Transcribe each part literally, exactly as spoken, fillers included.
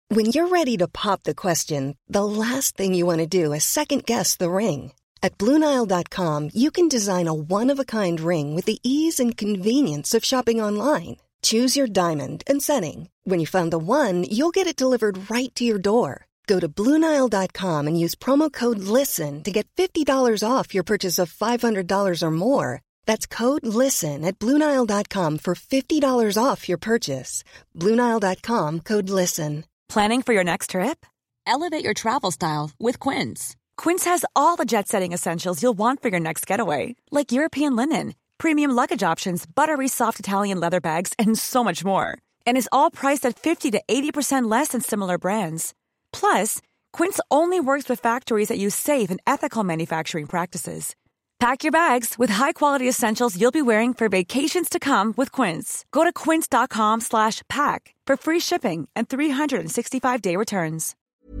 When you're ready to pop the question, the last thing you want to do is second-guess the ring. At Blue Nile dot com, you can design a one-of-a-kind ring with the ease and convenience of shopping online. Choose your diamond and setting. When you find the one, you'll get it delivered right to your door. Go to Blue Nile dot com and use promo code LISTEN to get fifty dollars off your purchase of five hundred dollars or more. That's code LISTEN at Blue Nile dot com for fifty dollars off your purchase. Blue Nile dot com, code LISTEN. Planning for your next trip? Elevate your travel style with Quince. Quince has all the jet-setting essentials you'll want for your next getaway, like European linen, premium luggage options, buttery soft Italian leather bags, and so much more. And is all priced at fifty to eighty percent less than similar brands. Plus, Quince only works with factories that use safe and ethical manufacturing practices. Pack your bags with high-quality essentials you'll be wearing for vacations to come with Quince. Go to quince dot com slash pack for free shipping and three sixty-five day returns.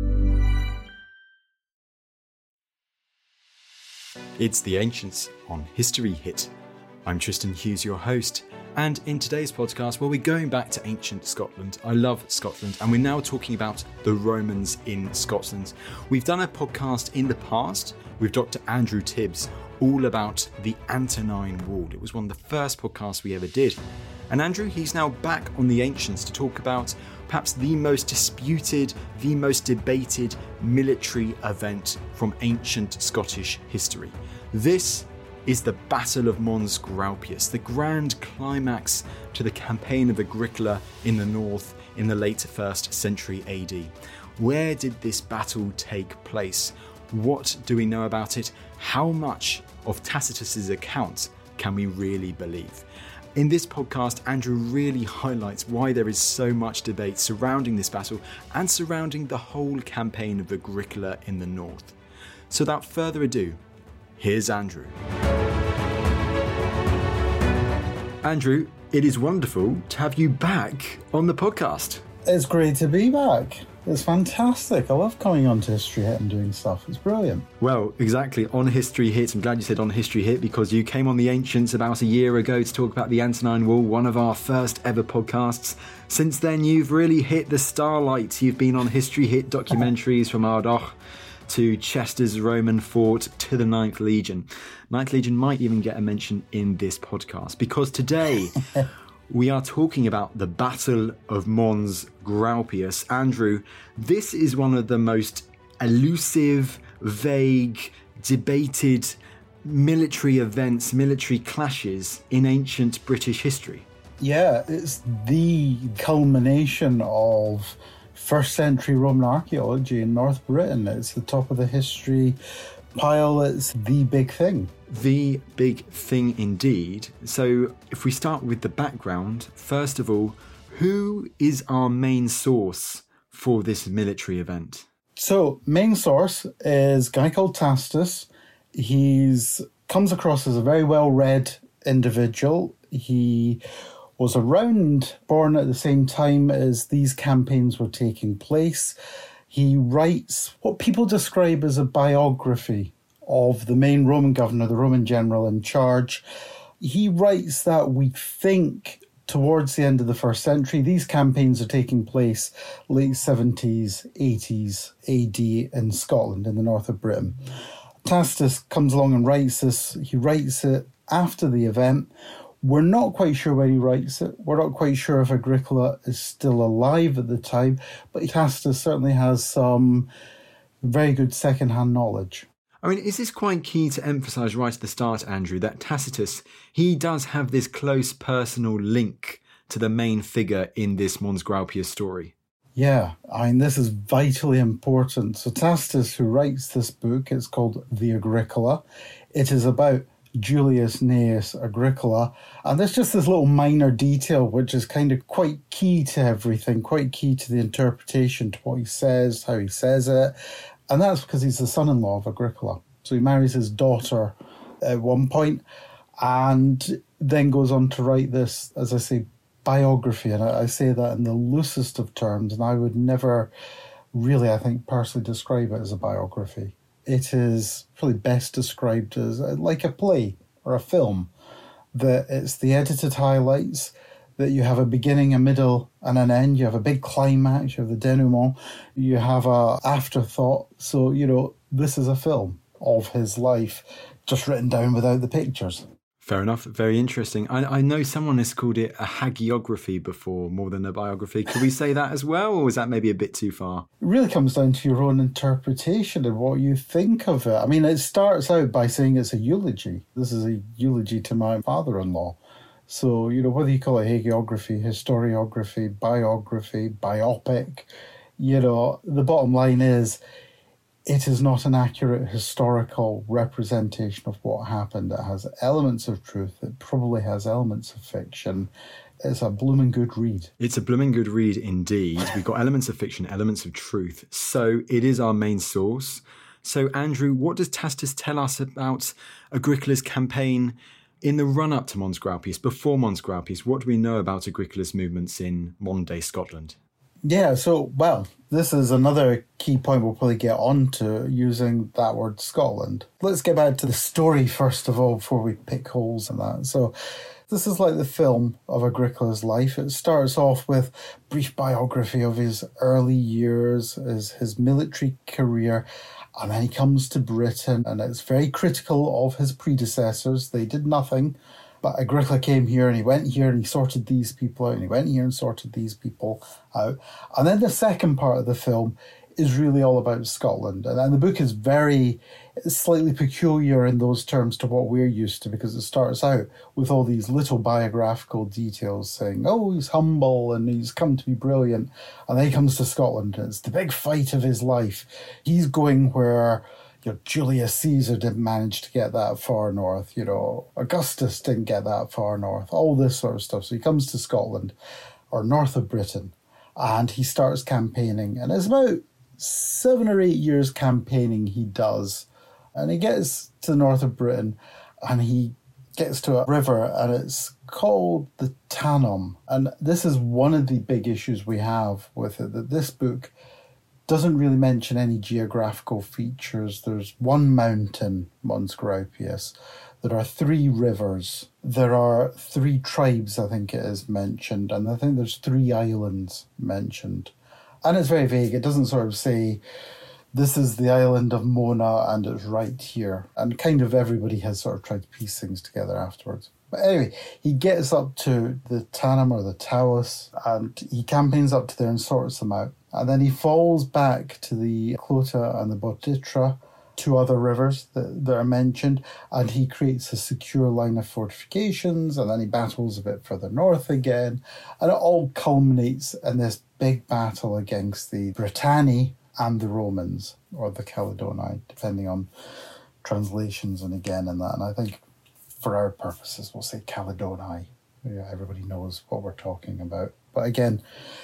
It's The Ancients on History Hit. I'm Tristan Hughes, your host, and in today's podcast, well, we're going back to ancient Scotland. I love Scotland, and we're now talking about the Romans in Scotland. We've done a podcast in the past with Doctor Andrew Tibbs all about the Antonine Wall. It was one of the first podcasts we ever did. And Andrew, he's now back on the Ancients to talk about perhaps the most disputed, the most debated military event from ancient Scottish history. This is the Battle of Mons Graupius, the grand climax to the campaign of Agricola in the north in the late first century A D. Where did this battle take place? What do we know about it? How much of Tacitus's account can we really believe? In this podcast, Andrew really highlights why there is so much debate surrounding this battle and surrounding the whole campaign of Agricola in the north. So without further ado, here's Andrew. Andrew, it is wonderful to have you back on the podcast. It's great to be back. It's fantastic. I love coming on to History Hit and doing stuff. It's brilliant. Well, exactly. On History Hit, I'm glad you said on History Hit, because you came on The Ancients about a year ago to talk about the Antonine Wall, one of our first ever podcasts. Since then, you've really hit the starlight. You've been on History Hit documentaries from Ardagh to Chester's Roman fort to the Ninth Legion. Ninth Legion might even get a mention in this podcast, because today we are talking about the Battle of Mons Graupius. Andrew, this is one of the most elusive, vague, debated military events, military clashes in ancient British history. Yeah, it's the culmination of first century Roman archaeology in North Britain. It's the top of the history pile. It's the big thing. The big thing indeed. So if we start with the background, first of all, who is our main source for this military event? So main source is a guy called Tacitus. He's comes across as a very well-read individual. He was around, born at the same time as these campaigns were taking place. He writes what people describe as a biography of the main Roman governor, the Roman general in charge. He writes that we think towards the end of the first century, these campaigns are taking place late seventies, eighties A D in Scotland, in the north of Britain. Tacitus comes along and writes this. He writes it after the event. We're not quite sure when he writes it. We're not quite sure if Agricola is still alive at the time, but Tacitus certainly has some very good second-hand knowledge. I mean, is this quite key to emphasise right at the start, Andrew, that Tacitus, he does have this close personal link to the main figure in this Mons Graupius story? Yeah, I mean, this is vitally important. So Tacitus, who writes this book, it's called The Agricola. It is about Julius Gnaeus Agricola. And there's just this little minor detail which is kind of quite key to everything, quite key to the interpretation, to what he says, how he says it. And that's because he's the son-in-law of Agricola. So he marries his daughter at one point and then goes on to write this, as I say, biography. And I, I say that in the loosest of terms, and I would never really, I think, personally describe it as a biography. It is probably best described as like a play or a film, that it's the edited highlights, that you have a beginning, a middle, and an end. You have a big climax, you have the denouement, you have a afterthought. So, you know, this is a film of his life, just written down without the pictures. Fair enough. Very interesting. I, I know someone has called it a hagiography before, more than a biography. Could we say that as well, or is that maybe a bit too far? It really comes down to your own interpretation and what you think of it. I mean, it starts out by saying it's a eulogy. This is a eulogy to my father-in-law. So, you know, whether you call it hagiography, historiography, biography, biopic, you know, the bottom line is, it is not an accurate historical representation of what happened. It has elements of truth. It probably has elements of fiction. It's a blooming good read. It's a blooming good read indeed. We've got elements of fiction, elements of truth. So it is our main source. So, Andrew, what does Tacitus tell us about Agricola's campaign in the run-up to Mons Graupius, before Mons Graupius? What do we know about Agricola's movements in modern-day Scotland? Yeah, so, well, this is another key point we'll probably get on to, using that word Scotland. Let's get back to the story first of all before we pick holes in that. So this is like the film of Agricola's life. It starts off with brief biography of his early years, his, his military career, and then he comes to Britain, and it's very critical of his predecessors. They did nothing. But Agricola came here and he went here and he sorted these people out and he went here and sorted these people out. And then the second part of the film is really all about Scotland. And, and the book is very, slightly peculiar in those terms to what we're used to, because it starts out with all these little biographical details saying, oh, he's humble and he's come to be brilliant. And then he comes to Scotland and it's the big fight of his life. He's going where... You know, Julius Caesar didn't manage to get that far north, you know, Augustus didn't get that far north, all this sort of stuff. So he comes to Scotland, or north of Britain, and he starts campaigning. And it's about seven or eight years campaigning he does. And he gets to the north of Britain, and he gets to a river, and it's called the Tanum. And this is one of the big issues we have with it, that this book doesn't really mention any geographical features. There's one mountain, Mons Graupius. There are three rivers. There are three tribes, I think it is mentioned. And I think there's three islands mentioned. And it's very vague. It doesn't sort of say, this is the island of Mona and it's right here. And kind of everybody has sort of tried to piece things together afterwards. But anyway, he gets up to the Tanum or the Taos, and he campaigns up to there and sorts them out. And then he falls back to the Clota and the Botitra, two other rivers that, that are mentioned, and he creates a secure line of fortifications, and then he battles a bit further north again, and it all culminates in this big battle against the Britanni and the Romans, or the Caledonii, depending on translations and again and that. And I think for our purposes, we'll say Caledonii. Yeah, everybody knows what we're talking about. But again,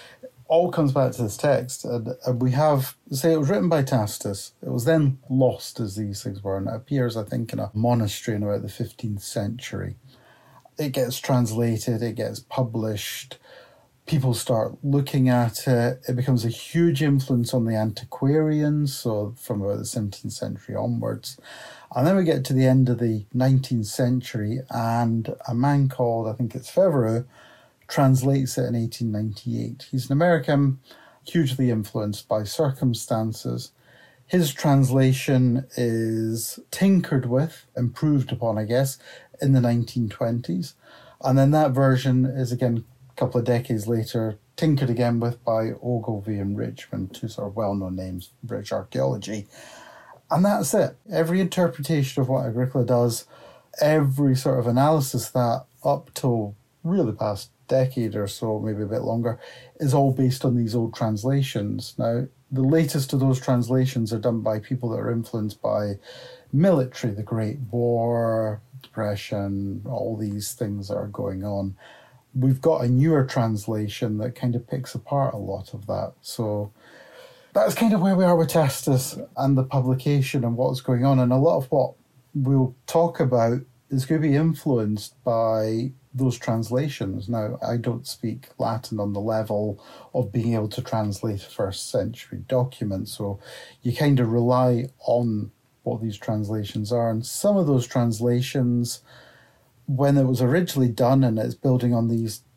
all comes back to this text. And, and we have, say, it was written by Tacitus. It was then lost, as these things were, and it appears, I think, in a monastery in about the fifteenth century. It gets translated, it gets published, people start looking at it. It becomes a huge influence on the antiquarians, so from about the seventeenth century onwards. And then we get to the end of the nineteenth century, and a man called, I think it's Fevereux, translates it in eighteen ninety-eight. He's an American, hugely influenced by circumstances. His translation is tinkered with, improved upon, I guess, in the nineteen twenties. And then that version is, again, a couple of decades later, tinkered again with by Ogilvie and Richmond, two sort of well-known names in British archaeology. And that's it. Every interpretation of what Agricola does, every sort of analysis of that up till really the past decade or so, maybe a bit longer, is all based on these old translations. Now, the latest of those translations are done by people that are influenced by military, the Great War, Depression, all these things that are going on. We've got a newer translation that kind of picks apart a lot of that. So that's kind of where we are with Tacitus and the publication and what's going on. And a lot of what we'll talk about is going to be influenced by those translations. Now, I don't speak Latin on the level of being able to translate a first century document, so you kind of rely on what these translations are. And some of those translations, when it was originally done and it's building on these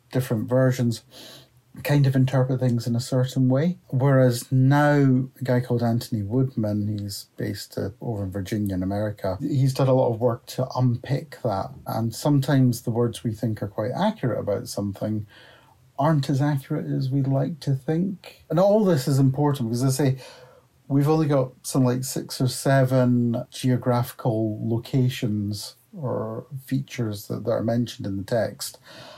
different versions kind of interpret things in a certain way. Whereas now, a guy called Anthony Woodman, he's based uh, over in Virginia in America, he's done a lot of work to unpick that. And sometimes the words we think are quite accurate about something aren't as accurate as we'd like to think. And all this is important because, as I say, we've only got some like six or seven geographical locations or features that, that are mentioned in the text.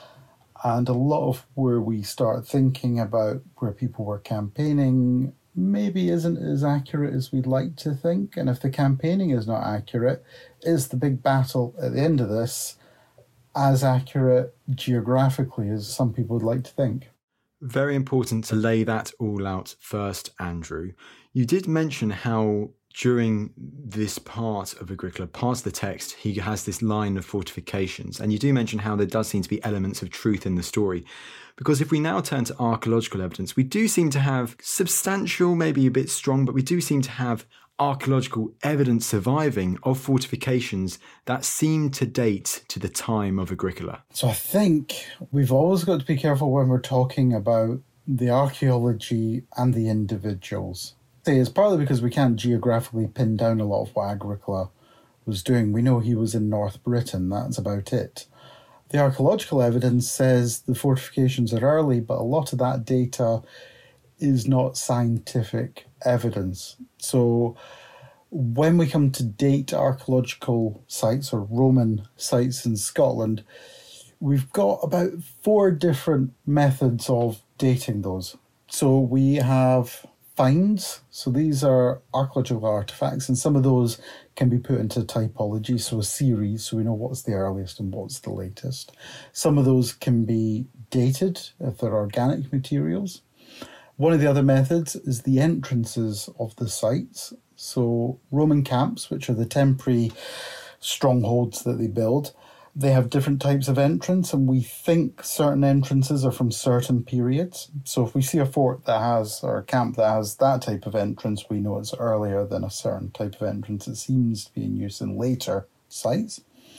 And a lot of where we start thinking about where people were campaigning maybe isn't as accurate as we'd like to think. And if the campaigning is not accurate, is the big battle at the end of this as accurate geographically as some people would like to think? Very important to lay that all out first, Andrew. You did mention how during this part of Agricola, part of the text, he has this line of fortifications. And you do mention how there does seem to be elements of truth in the story. Because if we now turn to archaeological evidence, we do seem to have substantial, maybe a bit strong, but we do seem to have archaeological evidence surviving of fortifications that seem to date to the time of Agricola. So I think we've always got to be careful when we're talking about the archaeology and the individuals. It's partly because we can't geographically pin down a lot of what Agricola was doing. We know he was in North Britain, that's about it. The archaeological evidence says the fortifications are early, but a lot of that data is not scientific evidence. So when we come to date archaeological sites or Roman sites in Scotland, we've got about four different methods of dating those. So we have finds. So these are archaeological artifacts, and some of those can be put into typology, so a series, so we know what's the earliest and what's the latest. Some of those can be dated if they're organic materials. One of the other methods is the entrances of the sites. So Roman camps, which are the temporary strongholds that they build, they have different types of entrance, and we think certain entrances are from certain periods. So if we see a fort that has, or a camp that has that type of entrance, we know it's earlier than a certain type of entrance. It seems to be in use in later sites.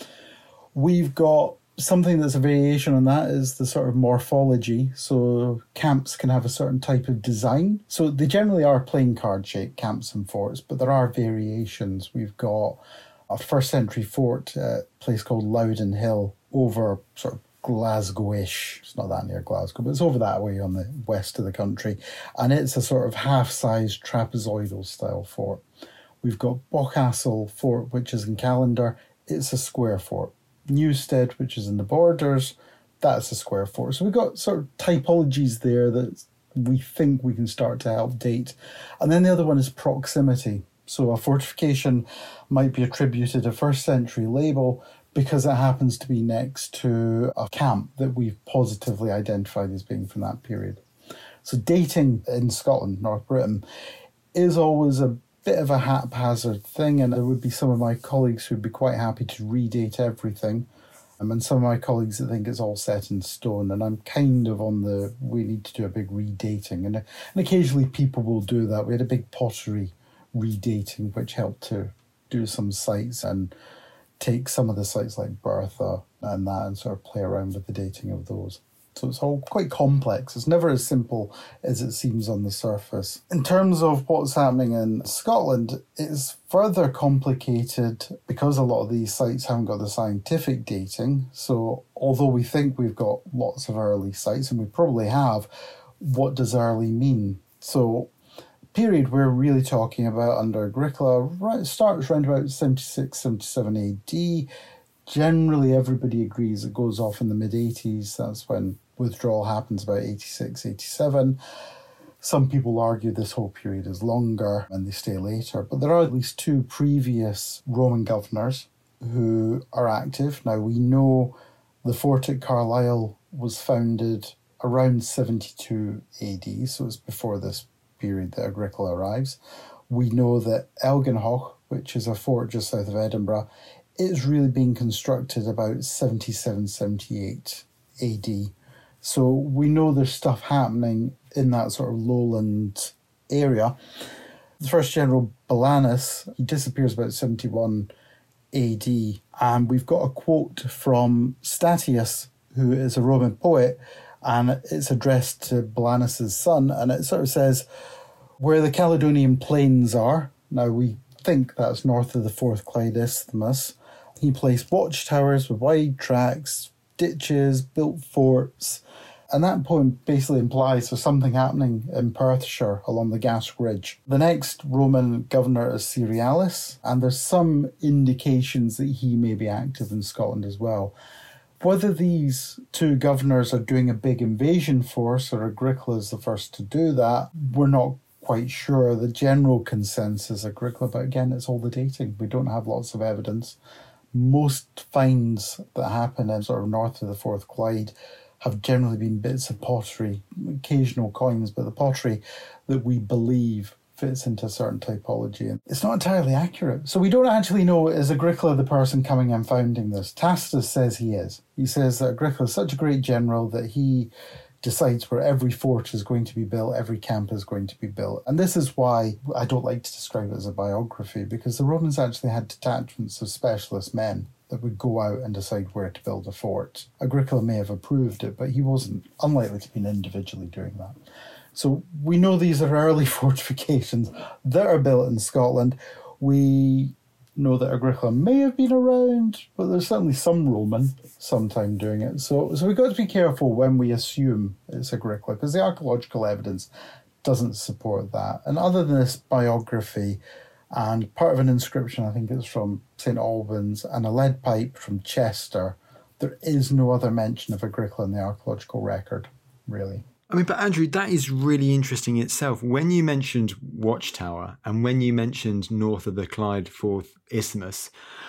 We've got something that's a variation on that is the sort of morphology. So camps can have a certain type of design. So they generally are plain card shaped camps and forts, but there are variations. We've got a first century fort at a place called Loudon Hill over sort of Glasgow-ish. It's not that near Glasgow, but it's over that way on the west of the country. And it's a sort of half-sized trapezoidal style fort. We've got Bochastle Fort, which is in Callander. It's a square fort. Newstead, which is in the Borders, that's a square fort. So we've got sort of typologies there that we think we can start to help date. And then the other one is proximity. So a fortification might be attributed a first century label because it happens to be next to a camp that we've positively identified as being from that period. So dating in Scotland, North Britain, is always a bit of a haphazard thing, and there would be some of my colleagues who would be quite happy to redate everything, um, and some of my colleagues that think it's all set in stone, and I'm kind of on the, we need to do a big redating, and, and occasionally people will do that. We had a big pottery redating which helped to do some sites and take some of the sites like Bertha and that and sort of play around with the dating of those. So it's all quite complex. It's never as simple as it seems on the surface. In terms of what's happening in Scotland, it's further complicated because a lot of these sites haven't got the scientific dating. So although we think we've got lots of early sites, and we probably have, what does early mean? So period we're really talking about under Agricola right, starts around about seventy-six, seventy-seven A D. Generally, everybody agrees it goes off in the mid-eighties. That's when withdrawal happens, about eighty-six, eighty-seven. Some people argue this whole period is longer and they stay later, but there are at least two previous Roman governors who are active. Now, we know the fort at Carlisle was founded around seventy-two A D, so it's before this period that Agricola arrives. We know that Elginhoch, which is a fort just south of Edinburgh, is really being constructed about seventy-seven, seventy-eight A D. So we know there's stuff happening in that sort of lowland area. The first general Belanus, he disappears about seventy-one A D, and we've got a quote from Statius, who is a Roman poet, and it's addressed to Balanus' son, and it sort of says, where the Caledonian plains are, now we think that's north of the Fourth Clyde Isthmus, he placed watchtowers with wide tracks, ditches, built forts, and that poem basically implies there's something happening in Perthshire along the Gask Ridge. The next Roman governor is Cerealis, and there's some indications that he may be active in Scotland as well. Whether these two governors are doing a big invasion force or Agricola is the first to do that, we're not quite sure. The general consensus Agricola, but again, it's all the dating. We don't have lots of evidence. Most finds that happen in sort of north of the Fourth Clyde have generally been bits of pottery, occasional coins, but the pottery that we believe fits into a certain typology. And it's not entirely accurate. So we don't actually know, is Agricola the person coming and founding this? Tacitus says he is. He says that Agricola is such a great general that he decides where every fort is going to be built, every camp is going to be built. And this is why I don't like to describe it as a biography, because the Romans actually had detachments of specialist men that would go out and decide where to build a fort. Agricola may have approved it, but he wasn't unlikely to be individually doing that. So we know these are early fortifications that are built in Scotland. We know that Agricola may have been around, but there's certainly some Roman sometime doing it. So, so we've got to be careful when we assume it's Agricola, because the archaeological evidence doesn't support that. And other than this biography and part of an inscription, I think it's from Saint Albans, and a lead pipe from Chester, there is no other mention of Agricola in the archaeological record, really. I mean, but Andrew, that is really interesting itself. When you mentioned Watchtower and when you mentioned north of the Clyde Forth Isthmus,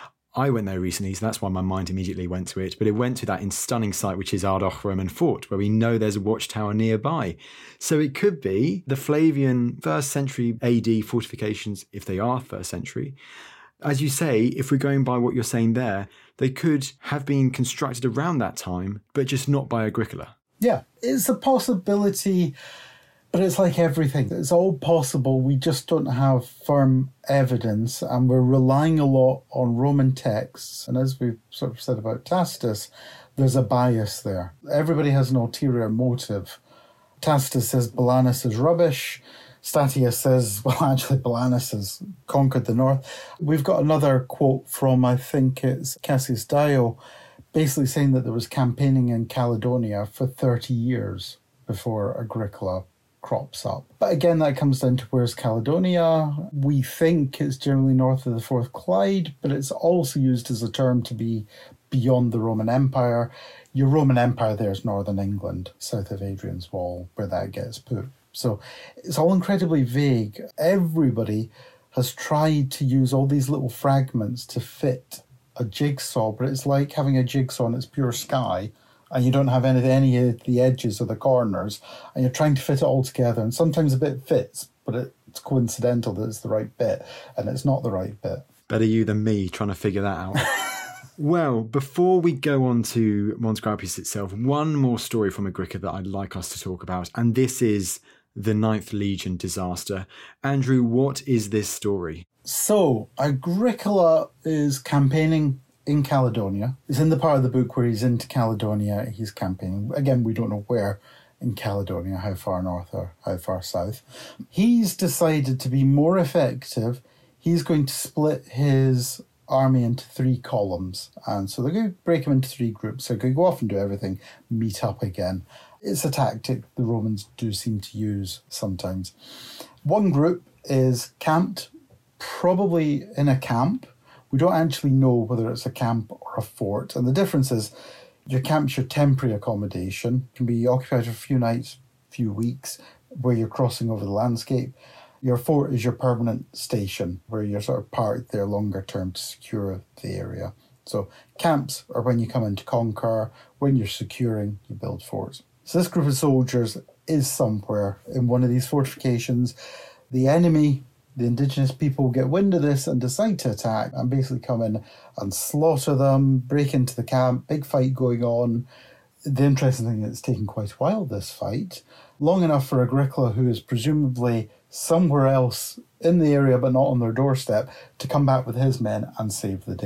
I went there recently, so that's why my mind immediately went to it. But it went to that in stunning site, which is Ardagh Roman Fort, where we know there's a watchtower nearby. So it could be the Flavian first century A D fortifications, if they are first century. As you say, if we're going by what you're saying there, they could have been constructed around that time, but just not by Agricola. Yeah, it's a possibility, but it's like everything. It's all possible. We just don't have firm evidence, and we're relying a lot on Roman texts. And as we've sort of said about Tacitus, there's a bias there. Everybody has an ulterior motive. Tacitus says Balanus is rubbish. Statius says, well, actually, Balanus has conquered the north. We've got another quote from, I think it's Cassius Dio, basically saying that there was campaigning in Caledonia for thirty years before Agricola crops up. But again, that comes down to where's Caledonia. We think it's generally north of the Fourth Clyde, but it's also used as a term to be beyond the Roman Empire. Your Roman Empire there is northern England, south of Hadrian's Wall, where that gets put. So it's all incredibly vague. Everybody has tried to use all these little fragments to fit a jigsaw, but it's like having a jigsaw and it's pure sky, and you don't have any, any of the edges or the corners, and you're trying to fit it all together, and sometimes a bit fits, but it's coincidental that it's the right bit, and it's not the right bit. Better you than me trying to figure that out. Well, before we go on to Mons Graupius itself, one more story from Agricola that I'd like us to talk about, and this is the Ninth Legion disaster. Andrew, what is this story? So, Agricola is campaigning in Caledonia. It's in the part of the book where he's into Caledonia, he's campaigning. Again, we don't know where in Caledonia, how far north or how far south. He's decided to be more effective. He's going to split his army into three columns. And so they're going to break him into three groups. They're going to go off and do everything, meet up again. It's a tactic the Romans do seem to use sometimes. One group is camped, probably in a camp. We don't actually know whether it's a camp or a fort. And the difference is your camp's your temporary accommodation. It can be occupied for a few nights, few weeks, where you're crossing over the landscape. Your fort is your permanent station, where you're sort of parked there longer term to secure the area. So camps are when you come in to conquer. When you're securing, you build forts. So this group of soldiers is somewhere in one of these fortifications. The enemy, the indigenous people, get wind of this and decide to attack and basically come in and slaughter them, break into the camp, big fight going on. The interesting thing is it's taken quite a while, this fight. Long enough for Agricola, who is presumably somewhere else in the area but not on their doorstep, to come back with his men and save the day.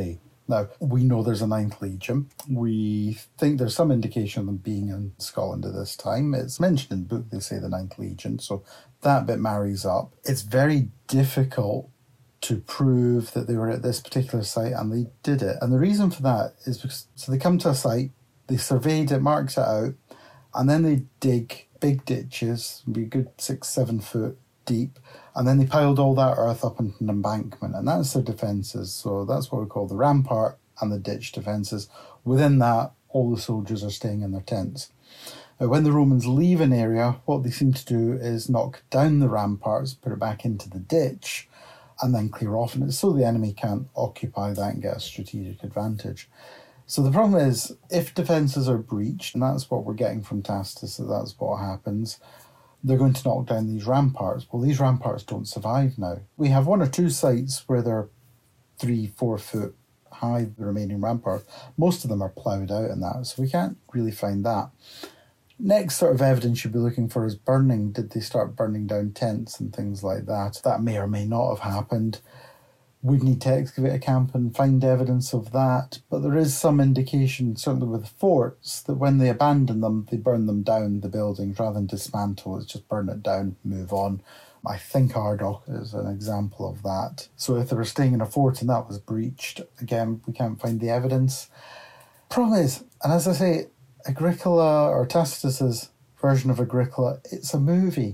Now, we know there's a Ninth Legion. We think there's some indication of them being in Scotland at this time. It's mentioned in the book, they say the Ninth Legion, so that bit marries up. It's very difficult to prove that they were at this particular site, and they did it. And the reason for that is because, so they come to a site, they surveyed it, marked it out, and then they dig big ditches, be a good six, seven foot deep, and then they piled all that earth up into an embankment, and that's their defences. So that's what we call the rampart and the ditch defences. Within that, all the soldiers are staying in their tents. Now, when the Romans leave an area, what they seem to do is knock down the ramparts, put it back into the ditch, and then clear off, and it's so the enemy can't occupy that and get a strategic advantage. So the problem is, if defences are breached, and that's what we're getting from Tacitus, that that's what happens, they're going to knock down these ramparts. Well, these ramparts don't survive now. We have one or two sites where they're three, four foot high, the remaining ramparts. Most of them are ploughed out in that, so we can't really find that. Next sort of evidence you'd be looking for is burning. Did they start burning down tents and things like that? That may or may not have happened. We'd need to excavate a camp and find evidence of that. But there is some indication, certainly with the forts, that when they abandon them, they burn them down, the buildings, rather than dismantle. It's just burn it down, move on. I think Ardagh is an example of that. So if they were staying in a fort and that was breached, again, we can't find the evidence. Problem is, and as I say, Agricola, or Tacitus's version of Agricola, it's a movie.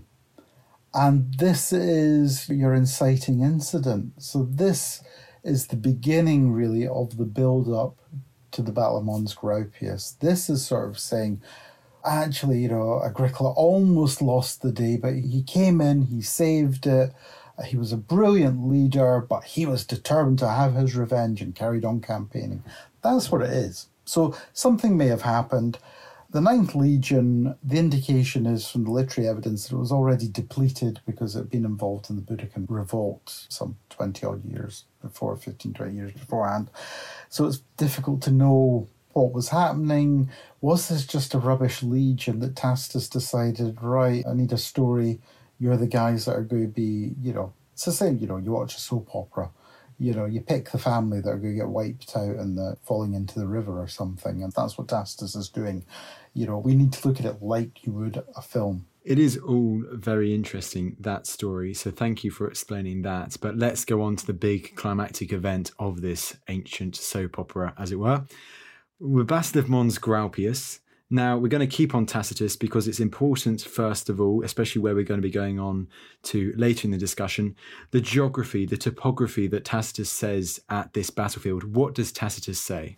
And this is your inciting incident. So this is the beginning, really, of the build-up to the Battle of Mons Graupius. This is sort of saying, actually, you know, Agricola almost lost the day, but he came in, he saved it. He was a brilliant leader, but he was determined to have his revenge and carried on campaigning. That's what it is. So something may have happened. The Ninth Legion, the indication is from the literary evidence that it was already depleted because it had been involved in the Boudiccan revolt some twenty-odd years before, fifteen, twenty years beforehand. So it's difficult to know what was happening. Was this just a rubbish legion that Tacitus decided, right, I need a story, you're the guys that are going to be, you know, it's the same, you know, you watch a soap opera. You know, you pick the family that are going to get wiped out and the falling into the river or something, and that's what Tacitus is doing. You know, we need to look at it like you would a film. It is all very interesting, that story, so thank you for explaining that. But let's go on to the big climactic event of this ancient soap opera, as it were. The Battle of Mons Graupius. Now, we're going to keep on Tacitus because it's important, first of all, especially where we're going to be going on to later in the discussion, the geography, the topography that Tacitus says at this battlefield. What does Tacitus say?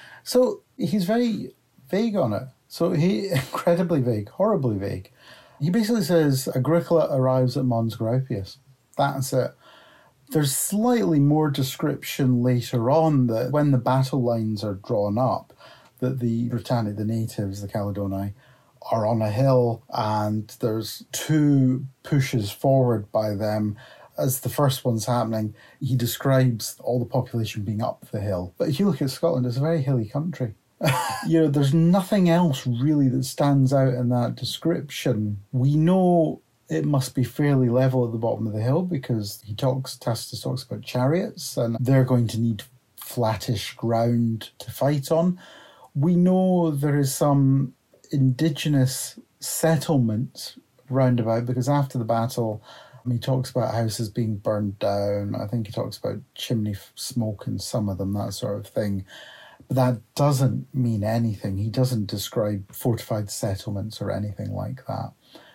So he's very vague on it. So he, incredibly vague, horribly vague. He basically says Agricola arrives at Mons Graupius. That's it. There's slightly more description later on that when the battle lines are drawn up, that the Britannic, the natives, the Caledoni, are on a hill and there's two pushes forward by them. As the first one's happening, he describes all the population being up the hill. But if you look at Scotland, it's a very hilly country. You know, there's nothing else really that stands out in that description. We know it must be fairly level at the bottom of the hill because he talks, Tacitus talks about chariots and they're going to need flattish ground to fight on. We know there is some indigenous settlement roundabout because after the battle, I mean, he talks about houses being burned down. I think he talks about chimney smoke in some of them, that sort of thing. But that doesn't mean anything. He doesn't describe fortified settlements or anything like that.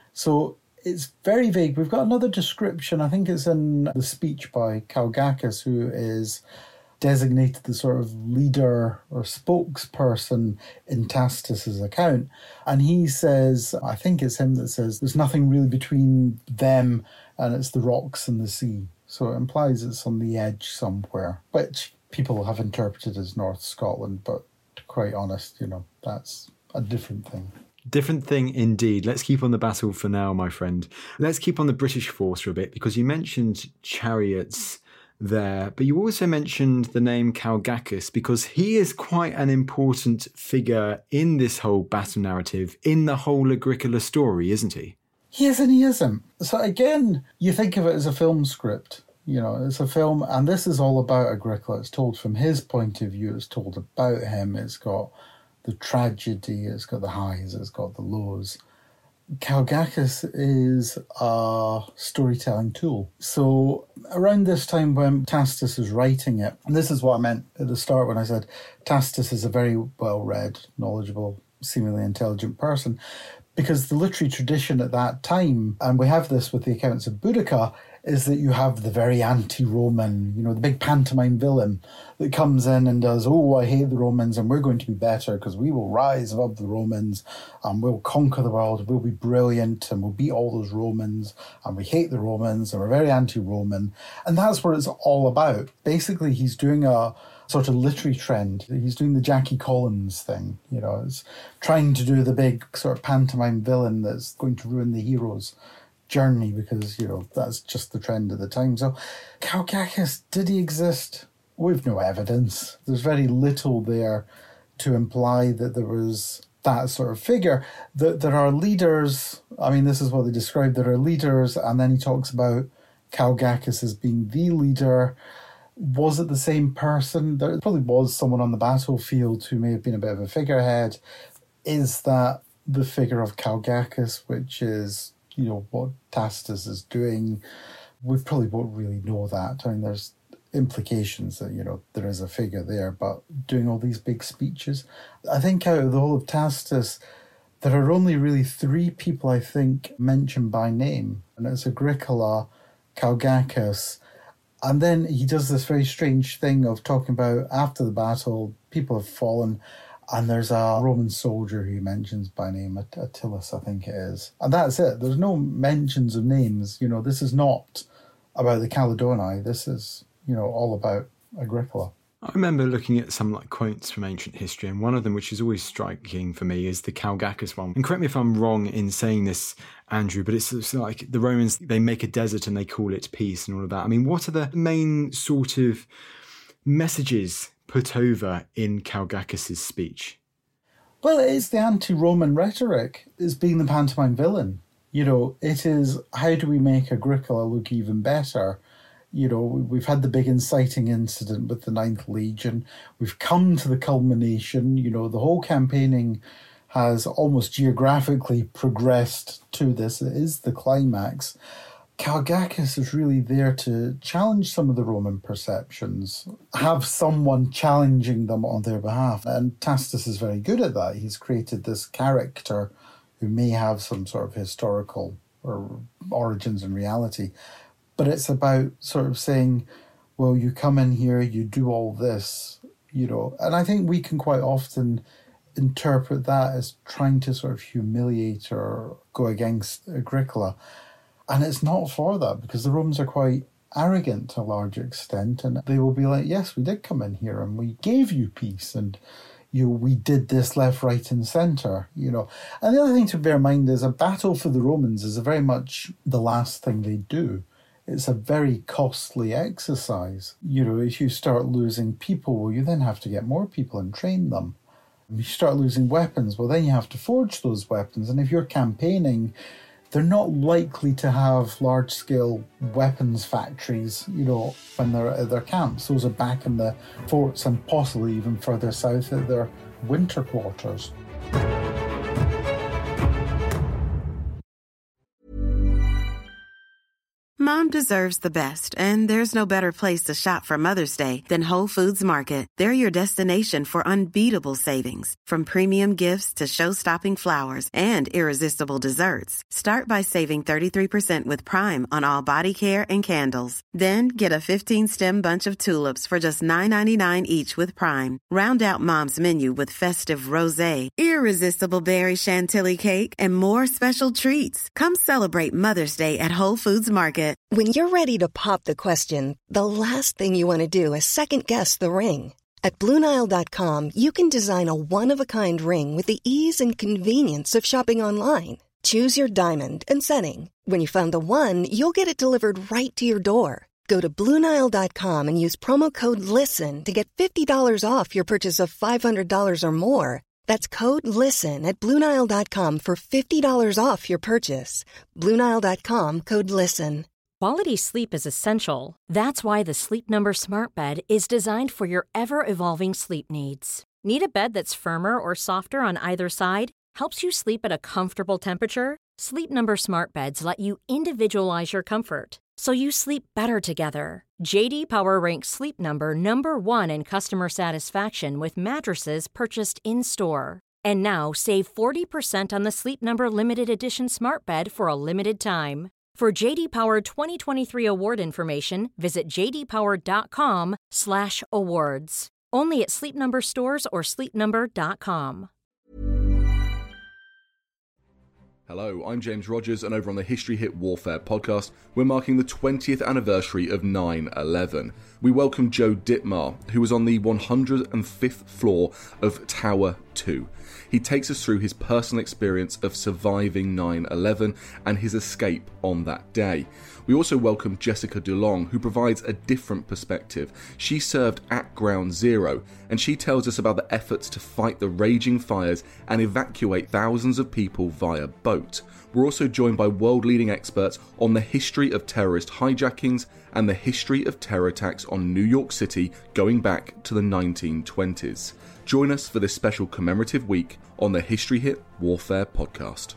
So it's very vague. We've got another description. I think it's in the speech by Calgacus, who is designated the sort of leader or spokesperson in Tacitus's account. And he says, I think it's him that says, there's nothing really between them and it's the rocks and the sea. So it implies it's on the edge somewhere, which people have interpreted as North Scotland, but to be quite honest, you know, that's a different thing. Different thing indeed. Let's keep on the battle for now, my friend. Let's keep on the British force for a bit, because you mentioned chariots there, but you also mentioned the name Calgacus because he is quite an important figure in this whole battle narrative, in the whole Agricola story, isn't he? He is and he isn't. So again, you think of it as a film script. You know, it's a film, and this is all about Agricola. It's told from his point of view. It's told about him. It's got the tragedy. It's got the highs. It's got the lows. Kalgakis is a storytelling tool. So around this time when Tacitus is writing it, and this is what I meant at the start when I said Tacitus is a very well-read, knowledgeable, seemingly intelligent person, because the literary tradition at that time, and we have this with the accounts of Boudica, is that you have the very anti-Roman, you know, the big pantomime villain that comes in and does, oh, I hate the Romans and we're going to be better because we will rise above the Romans and we'll conquer the world, we'll be brilliant and we'll beat all those Romans and we hate the Romans and we're very anti-Roman. And that's what it's all about. Basically, he's doing a sort of literary trend. He's doing the Jackie Collins thing, you know, it's trying to do the big sort of pantomime villain that's going to ruin the hero's journey because, you know, that's just the trend of the time. So Kalgakis, did he exist? We've no evidence. There's very little there to imply that there was that sort of figure. That there are leaders, I mean, this is what they describe, there are leaders, and then he talks about Kalgakis as being the leader. Was it the same person? There probably was someone on the battlefield who may have been a bit of a figurehead. Is that the figure of Kalgakis, which is, you know, what Tacitus is doing? We probably won't really know that. I mean, there's implications that, you know, there is a figure there, but doing all these big speeches. I think out of the whole of Tacitus, there are only really three people, I think, mentioned by name. And it's Agricola, Kalgakis, and then he does this very strange thing of talking about after the battle, people have fallen, and there's a Roman soldier who he mentions by name, Attilus, I think it is. And that's it. There's no mentions of names. You know, this is not about the Caledonii. This is, you know, all about Agricola. I remember looking at some like quotes from ancient history, and one of them, which is always striking for me, is the Kalgakis one. And correct me if I'm wrong in saying this, Andrew, but it's, it's like the Romans, they make a desert and they call it peace and all of that. I mean, what are the main sort of messages put over in Kalgakis' speech? Well, it's the anti-Roman rhetoric. It's being the pantomime villain. You know, it is, how do we make Agricola look even better? You know, we've had the big inciting incident with the Ninth Legion. We've come to the culmination. You know, the whole campaigning has almost geographically progressed to this. It is the climax. Kalgakis is really there to challenge some of the Roman perceptions, have someone challenging them on their behalf. And Tacitus is very good at that. He's created this character who may have some sort of historical or origins in reality. But it's about sort of saying, well, you come in here, you do all this, you know. And I think we can quite often interpret that as trying to sort of humiliate or go against Agricola. And it's not for that, because the Romans are quite arrogant to a large extent, and they will be like, yes, we did come in here and we gave you peace, and you know, we did this left, right and centre, you know. And the other thing to bear in mind is a battle for the Romans is very much the last thing they do. It's a very costly exercise. You know, if you start losing people, well, you then have to get more people and train them. If you start losing weapons, well, then you have to forge those weapons. And if you're campaigning, they're not likely to have large-scale weapons factories, you know, when they're at their camps. Those are back in the forts and possibly even further south at their winter quarters. Mom deserves the best, and there's no better place to shop for Mother's Day than Whole Foods Market. They're your destination for unbeatable savings, from premium gifts to show-stopping flowers and irresistible desserts. Start by saving thirty-three percent with Prime on all body care and candles. Then get a fifteen-stem bunch of tulips for just nine ninety-nine each with Prime. Round out Mom's menu with festive rosé, irresistible berry chantilly cake, and more special treats. Come celebrate Mother's Day at Whole Foods Market. When you're ready to pop the question, the last thing you want to do is second-guess the ring. At Blue Nile dot com, you can design a one-of-a-kind ring with the ease and convenience of shopping online. Choose your diamond and setting. When you find the one, you'll get it delivered right to your door. Go to Blue Nile dot com and use promo code LISTEN to get fifty dollars off your purchase of five hundred dollars or more. That's code LISTEN at Blue Nile dot com for fifty dollars off your purchase. Blue Nile dot com, code LISTEN. Quality sleep is essential. That's why the Sleep Number Smart Bed is designed for your ever-evolving sleep needs. Need a bed that's firmer or softer on either side? Helps you sleep at a comfortable temperature? Sleep Number Smart Beds let you individualize your comfort, so you sleep better together. J D Power ranks Sleep Number number one in customer satisfaction with mattresses purchased in-store. And now save forty percent on the Sleep Number Limited Edition Smart Bed for a limited time. For J D Power twenty twenty-three award information, visit jdpower.com slash awards. Only at Sleep Number stores or sleep number dot com. Hello, I'm James Rogers, and over on the History Hit Warfare podcast, we're marking the twentieth anniversary of nine eleven. We welcome Joe Dittmar, who was on the one hundred fifth floor of Tower two. He takes us through his personal experience of surviving nine eleven and his escape on that day. We also welcome Jessica DeLong, who provides a different perspective. She served at Ground Zero, and she tells us about the efforts to fight the raging fires and evacuate thousands of people via boat. We're also joined by world-leading experts on the history of terrorist hijackings and the history of terror attacks on New York City going back to the nineteen twenties. Join us for this special commemorative week on the History Hit Warfare podcast.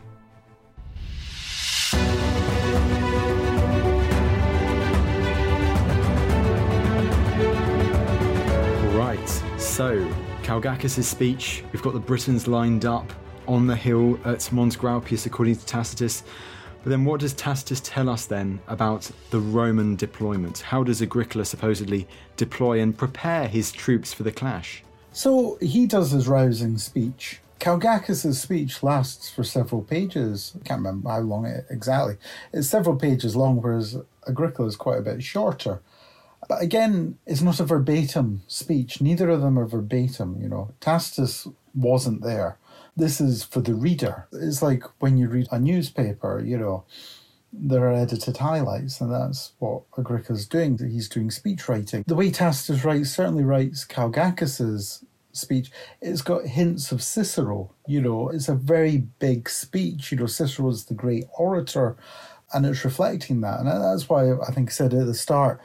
Right, so Calgacus' speech, we've got the Britons lined up on the hill at Mons Graupius according to Tacitus. But then what does Tacitus tell us then about the Roman deployment? How does Agricola supposedly deploy and prepare his troops for the clash? So he does his rousing speech. Calgacus' speech lasts for several pages. I can't remember how long it exactly. It's several pages long, whereas Agricola is quite a bit shorter. But again, it's not a verbatim speech. Neither of them are verbatim, you know. Tacitus wasn't there. This is for the reader. It's like when you read a newspaper, you know, there are edited highlights, and that's what Agricola's doing. He's doing speech writing. The way Tacitus writes, certainly writes Calgacus' speech, it's got hints of Cicero, you know. It's a very big speech. You know, Cicero's the great orator, and it's reflecting that. And that's why I think I said at the start,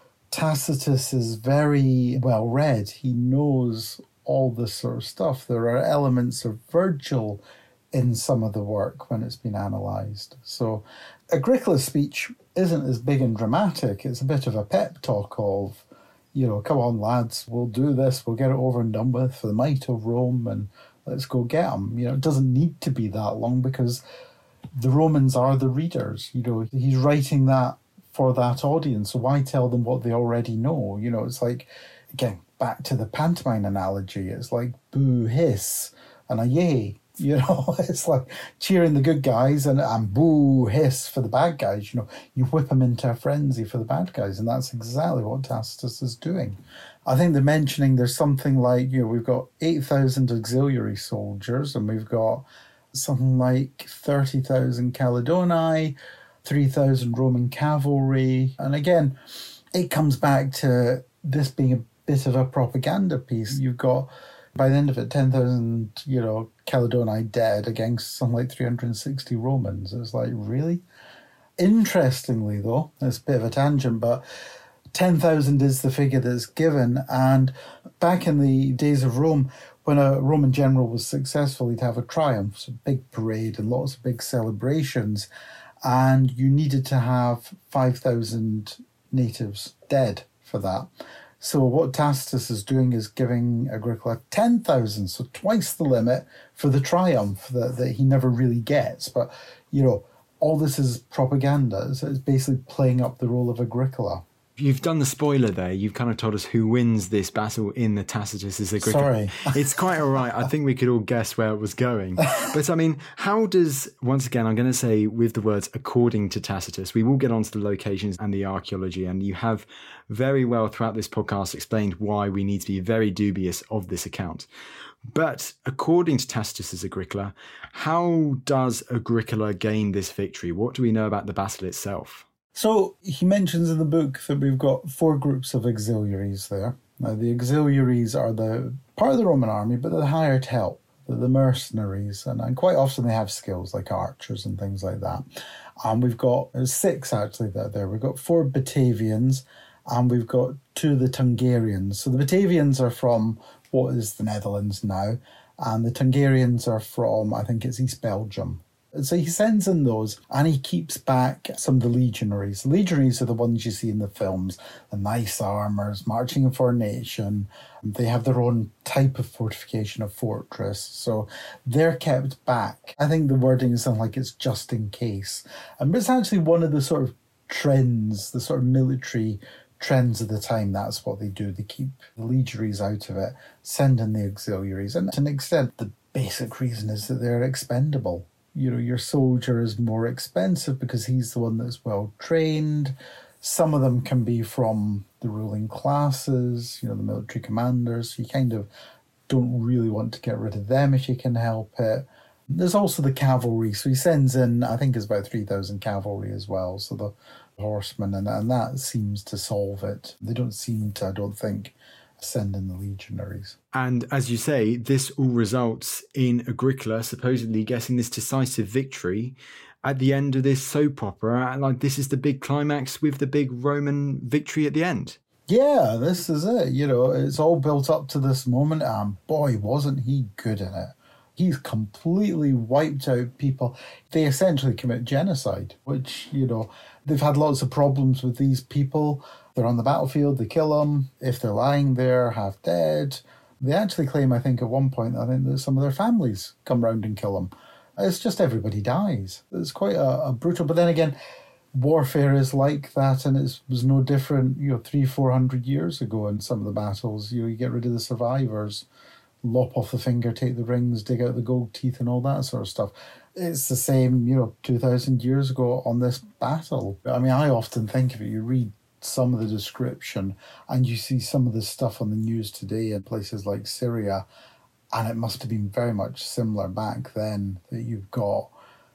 Tacitus is very well read. He knows all this sort of stuff. There are elements of Virgil in some of the work when it's been analysed. So Agricola's speech isn't as big and dramatic. It's a bit of a pep talk of, you know, come on lads, we'll do this, we'll get it over and done with for the might of Rome, and let's go get them. You know, it doesn't need to be that long because the Romans are the readers. You know, he's writing that for that audience. So why tell them what they already know? You know, it's like, again, back to the pantomime analogy. It's like boo, hiss, and a yay. You know, it's like cheering the good guys and, and boo, hiss for the bad guys. You know, you whip them into a frenzy for the bad guys. And that's exactly what Tacitus is doing. I think they're mentioning there's something like, you know, we've got eight thousand auxiliary soldiers, and we've got something like thirty thousand Caledoni, three thousand Roman cavalry. And again, it comes back to this being a bit of a propaganda piece. You've got, by the end of it, ten thousand, you know, Caledoni dead against something like three hundred sixty Romans. It's like, really? Interestingly, though, it's a bit of a tangent, but ten thousand is the figure that's given. And back in the days of Rome, when a Roman general was successful, he'd have a triumph, so a big parade and lots of big celebrations. And you needed to have five thousand natives dead for that. So what Tacitus is doing is giving Agricola ten thousand, so twice the limit for the triumph that, that he never really gets. But, you know, all this is propaganda. So it's basically playing up the role of Agricola. You've done the spoiler there. You've kind of told us who wins this battle in the Tacitus' Agricola. Sorry. It's quite all right. I think we could all guess where it was going. But, I mean, how does, once again, I'm going to say with the words according to Tacitus, we will get onto the locations and the archaeology, and you have very well throughout this podcast explained why we need to be very dubious of this account. But according to Tacitus' Agricola, how does Agricola gain this victory? What do we know about the battle itself? So he mentions in the book that we've got four groups of auxiliaries there. Now, the auxiliaries are the part of the Roman army, but they're hired help. the, the mercenaries. And, and quite often they have skills like archers and things like that. And we've got six actually that are there. We've got four Batavians and we've got two of the Tungarians. So the Batavians are from what is the Netherlands now, and the Tungarians are from, I think it's East Belgium. So he sends in those and he keeps back some of the legionaries. The legionaries are the ones you see in the films, the nice armours, marching in formation. They have their own type of fortification, a fortress. So they're kept back. I think the wording is something like it's just in case. And it's actually one of the sort of trends, the sort of military trends of the time. That's what they do. They keep the legionaries out of it, send in the auxiliaries. And to an extent, the basic reason is that they're expendable. You know, your soldier is more expensive because he's the one that's well trained. Some of them can be from the ruling classes, you know, the military commanders. You kind of don't really want to get rid of them if you can help it. There's also the cavalry. So he sends in, I think it's about three thousand cavalry as well. So the horsemen, and, and that seems to solve it. They don't seem to, I don't think, send in the legionaries. And as you say, this all results in Agricola supposedly getting this decisive victory at the end of this soap opera. Like, this is the big climax with the big Roman victory at the end. Yeah, this is it. You know, it's all built up to this moment, and boy, wasn't he good in it. He's completely wiped out people. They essentially commit genocide, which, you know, they've had lots of problems with these people. They're on the battlefield, they kill them. If they're lying there, half dead. They actually claim, I think, at one point, I think that some of their families come round and kill them. It's just everybody dies. It's quite a, a brutal... But then again, warfare is like that, and it was no different, you know, three, four hundred years ago in some of the battles. You know, you get rid of the survivors, lop off the finger, take the rings, dig out the gold teeth and all that sort of stuff. It's the same, you know, two thousand years ago on this battle. I mean, I often think of it, you read some of the description and you see some of the stuff on the news today in places like Syria, and it must have been very much similar back then, that you've got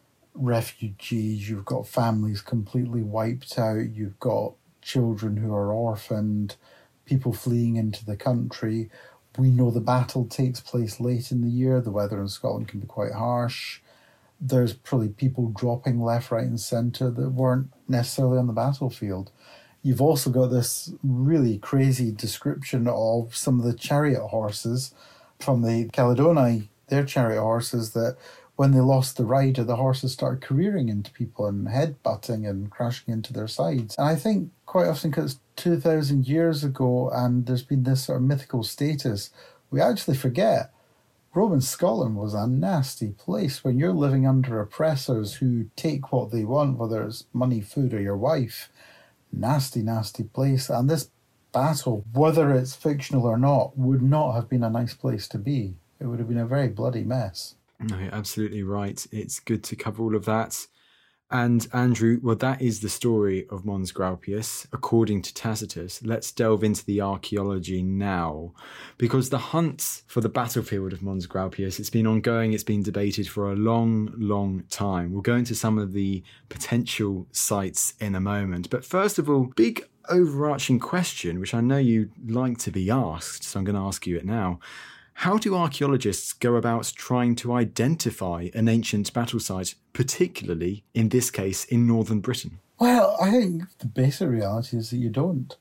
refugees, you've got families completely wiped out, you've got children who are orphaned, people fleeing into the country. We know the battle takes place late in the year. The weather in Scotland can be quite harsh. There's probably people dropping left, right and centre that weren't necessarily on the battlefield. You've also got this really crazy description of some of the chariot horses from the Caledoni, their chariot horses, that when they lost the rider, the horses started careering into people and headbutting and crashing into their sides. And I think quite often, because it's two thousand years ago and there's been this sort of mythical status, we actually forget Roman Scotland was a nasty place. When you're living under oppressors who take what they want, whether it's money, food or your wife, nasty, nasty place. And this battle, whether it's fictional or not, would not have been a nice place to be. It would have been a very bloody mess. No, you're absolutely right. It's good to cover all of that. And Andrew, well, that is the story of Mons Graupius, according to Tacitus. Let's delve into the archaeology now, because the hunt for the battlefield of Mons Graupius, it's been ongoing, it's been debated for a long, long time. We'll go into some of the potential sites in a moment. But first of all, big overarching question, which I know you'd like to be asked, so I'm going to ask you it now. How do archaeologists go about trying to identify an ancient battle site, particularly, in this case, in northern Britain? Well, I think the basic reality is that you don't.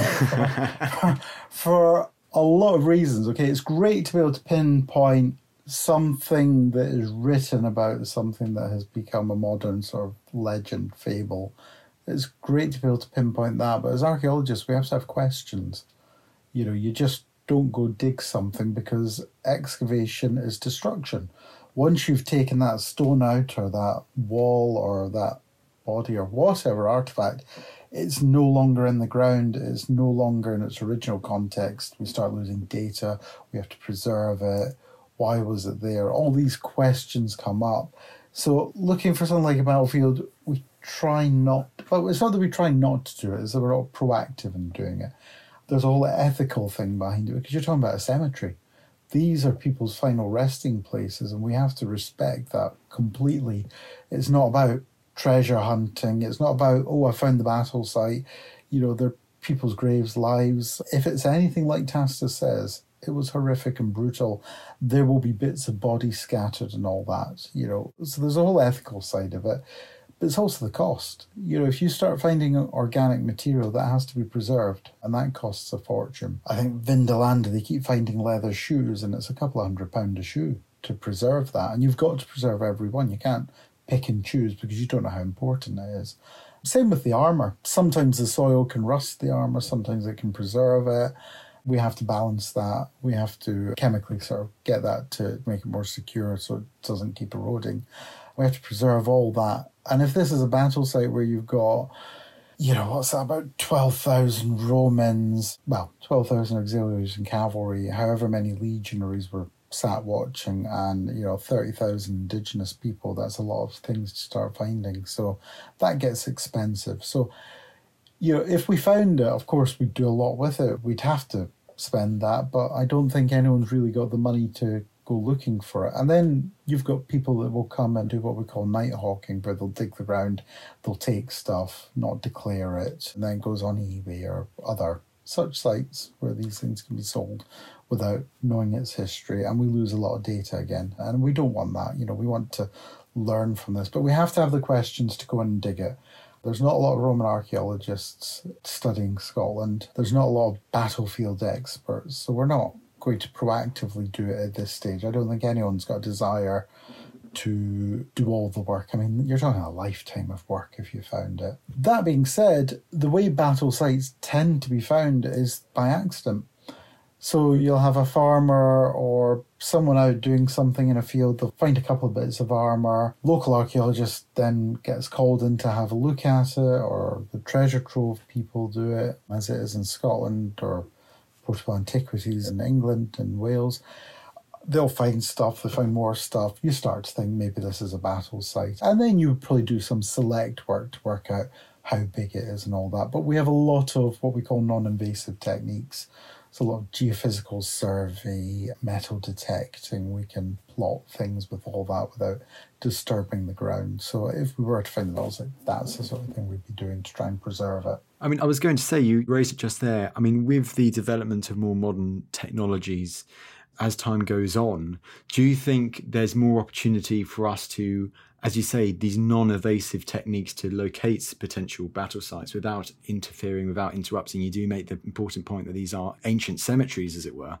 for, for a lot of reasons, okay? It's great to be able to pinpoint something that is written about something that has become a modern sort of legend, fable. It's great to be able to pinpoint that, but as archaeologists, we have to have questions. You know, you just don't go dig something, because excavation is destruction. Once you've taken that stone out or that wall or that body or whatever artifact, it's no longer in the ground, it's no longer in its original context. We start losing data, we have to preserve it. Why was it there? All these questions come up. So looking for something like a battlefield, we try not, well, it's not that we try not to do it, it's that we're not proactive in doing it. There's a whole ethical thing behind it, because you're talking about a cemetery. These are people's final resting places, and we have to respect that completely. It's not about treasure hunting. It's not about, oh, I found the battle site. You know, they're people's graves, lives. If it's anything like Tacitus says, It was horrific and brutal. There will be bits of body scattered and all that, you know. So there's a whole ethical side of it. But it's also the cost. You know, if you start finding organic material, that has to be preserved, and that costs a fortune. I think Vindolanda, they keep finding leather shoes, and it's a couple of hundred pound a shoe to preserve that. And you've got to preserve every one. You can't pick and choose because you don't know how important it is. Same with the armour. Sometimes the soil can rust the armour, sometimes it can preserve it. We have to balance that. We have to chemically sort of get that to make it more secure so it doesn't keep eroding. We have to preserve all that. And if this is a battle site where you've got, you know, what's that, about twelve thousand Romans, well, twelve thousand auxiliaries and cavalry, however many legionaries were sat watching, and, you know, thirty thousand indigenous people, that's a lot of things to start finding. So that gets expensive. So, you know, if we found it, of course, we'd do a lot with it. We'd have to spend that, but I don't think anyone's really got the money to go looking for it. And then you've got people that will come and do what we call night hawking, where they'll dig the ground, they'll take stuff, not declare it, and then it goes on eBay or other such sites where these things can be sold without knowing its history, and we lose a lot of data again. And we don't want that. You know, we want to learn from this, but we have to have the questions to go in and dig it. There's not a lot of Roman archaeologists studying Scotland. There's not a lot of battlefield experts, so we're not going to proactively do it at this stage. I don't think anyone's got a desire to do all the work. I mean, you're talking a lifetime of work if you found it. That being said, the way battle sites tend to be found is by accident. So you'll have a farmer or someone out doing something in a field, they'll find a couple of bits of armour. Local archaeologist then gets called in to have a look at it, or the treasure trove people do it, as it is in Scotland, or portable antiquities in England and Wales. They'll find stuff, they find more stuff. You start to think maybe this is a battle site. And then you probably do some select work to work out how big it is and all that. But we have a lot of what we call non-invasive techniques. So a lot of geophysical survey, metal detecting. We can plot things with all that without disturbing the ground. So if we were to find the site, that's the sort of thing we'd be doing to try and preserve it. I mean, I was going to say, you raised it just there. I mean, with the development of more modern technologies, as time goes on, do you think there's more opportunity for us to, as you say, these non-evasive techniques to locate potential battle sites without interfering, without interrupting? You do make the important point that these are ancient cemeteries, as it were.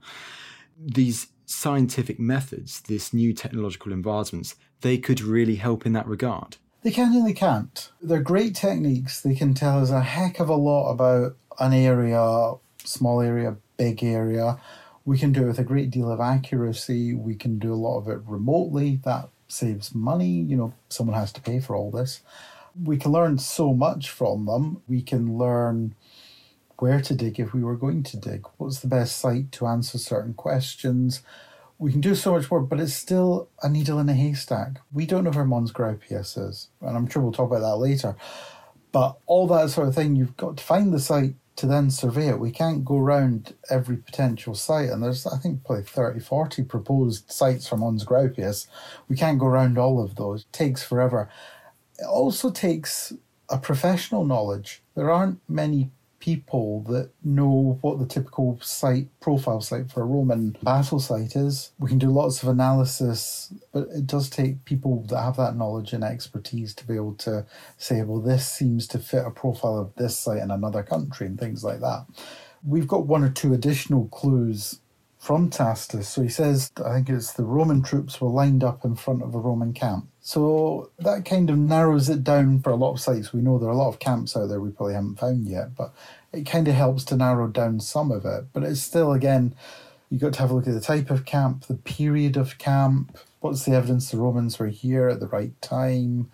These scientific methods, this new technological advancements, they could really help in that regard. They can and they can't. They're great techniques. They can tell us a heck of a lot about an area, small area, big area. We can do it with a great deal of accuracy. We can do a lot of it remotely. That saves money. You know, someone has to pay for all this. We can learn so much from them. We can learn where to dig if we were going to dig. What's the best site to answer certain questions? We can do so much more, but it's still a needle in a haystack. We don't know where Mons Graupius is, and I'm sure we'll talk about that later. But all that sort of thing, you've got to find the site to then survey it. We can't go around every potential site, and there's, I think, probably thirty, forty proposed sites for Mons Graupius. We can't go around all of those. It takes forever. It also takes a professional knowledge. There aren't many people that know what the typical site, profile site for a Roman battle site is. We can do lots of analysis, but it does take people that have that knowledge and expertise to be able to say, well, this seems to fit a profile of this site in another country and things like that. We've got one or two additional clues from Tacitus. So he says, I think it's the Roman troops were lined up in front of a Roman camp. So that kind of narrows it down for a lot of sites. We know there are a lot of camps out there we probably haven't found yet, but it kind of helps to narrow down some of it. But it's still, again, you've got to have a look at the type of camp, the period of camp, what's the evidence the Romans were here at the right time.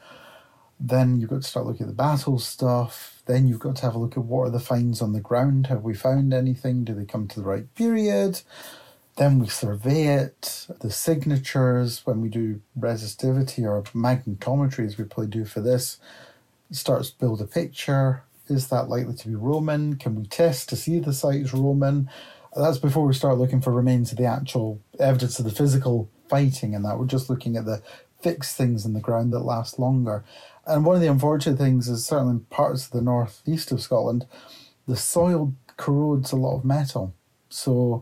Then you've got to start looking at the battle stuff. Then you've got to have a look at what are the finds on the ground. Have we found anything? Do they come to the right period? Then we survey it, the signatures, when we do resistivity or magnetometry, as we probably do for this, it starts to build a picture. Is that likely to be Roman? Can we test to see the site's Roman? That's before we start looking for remains of the actual evidence of the physical fighting and that. We're just looking at the fixed things in the ground that last longer. And one of the unfortunate things is certainly in parts of the northeast of Scotland, the soil corrodes a lot of metal. So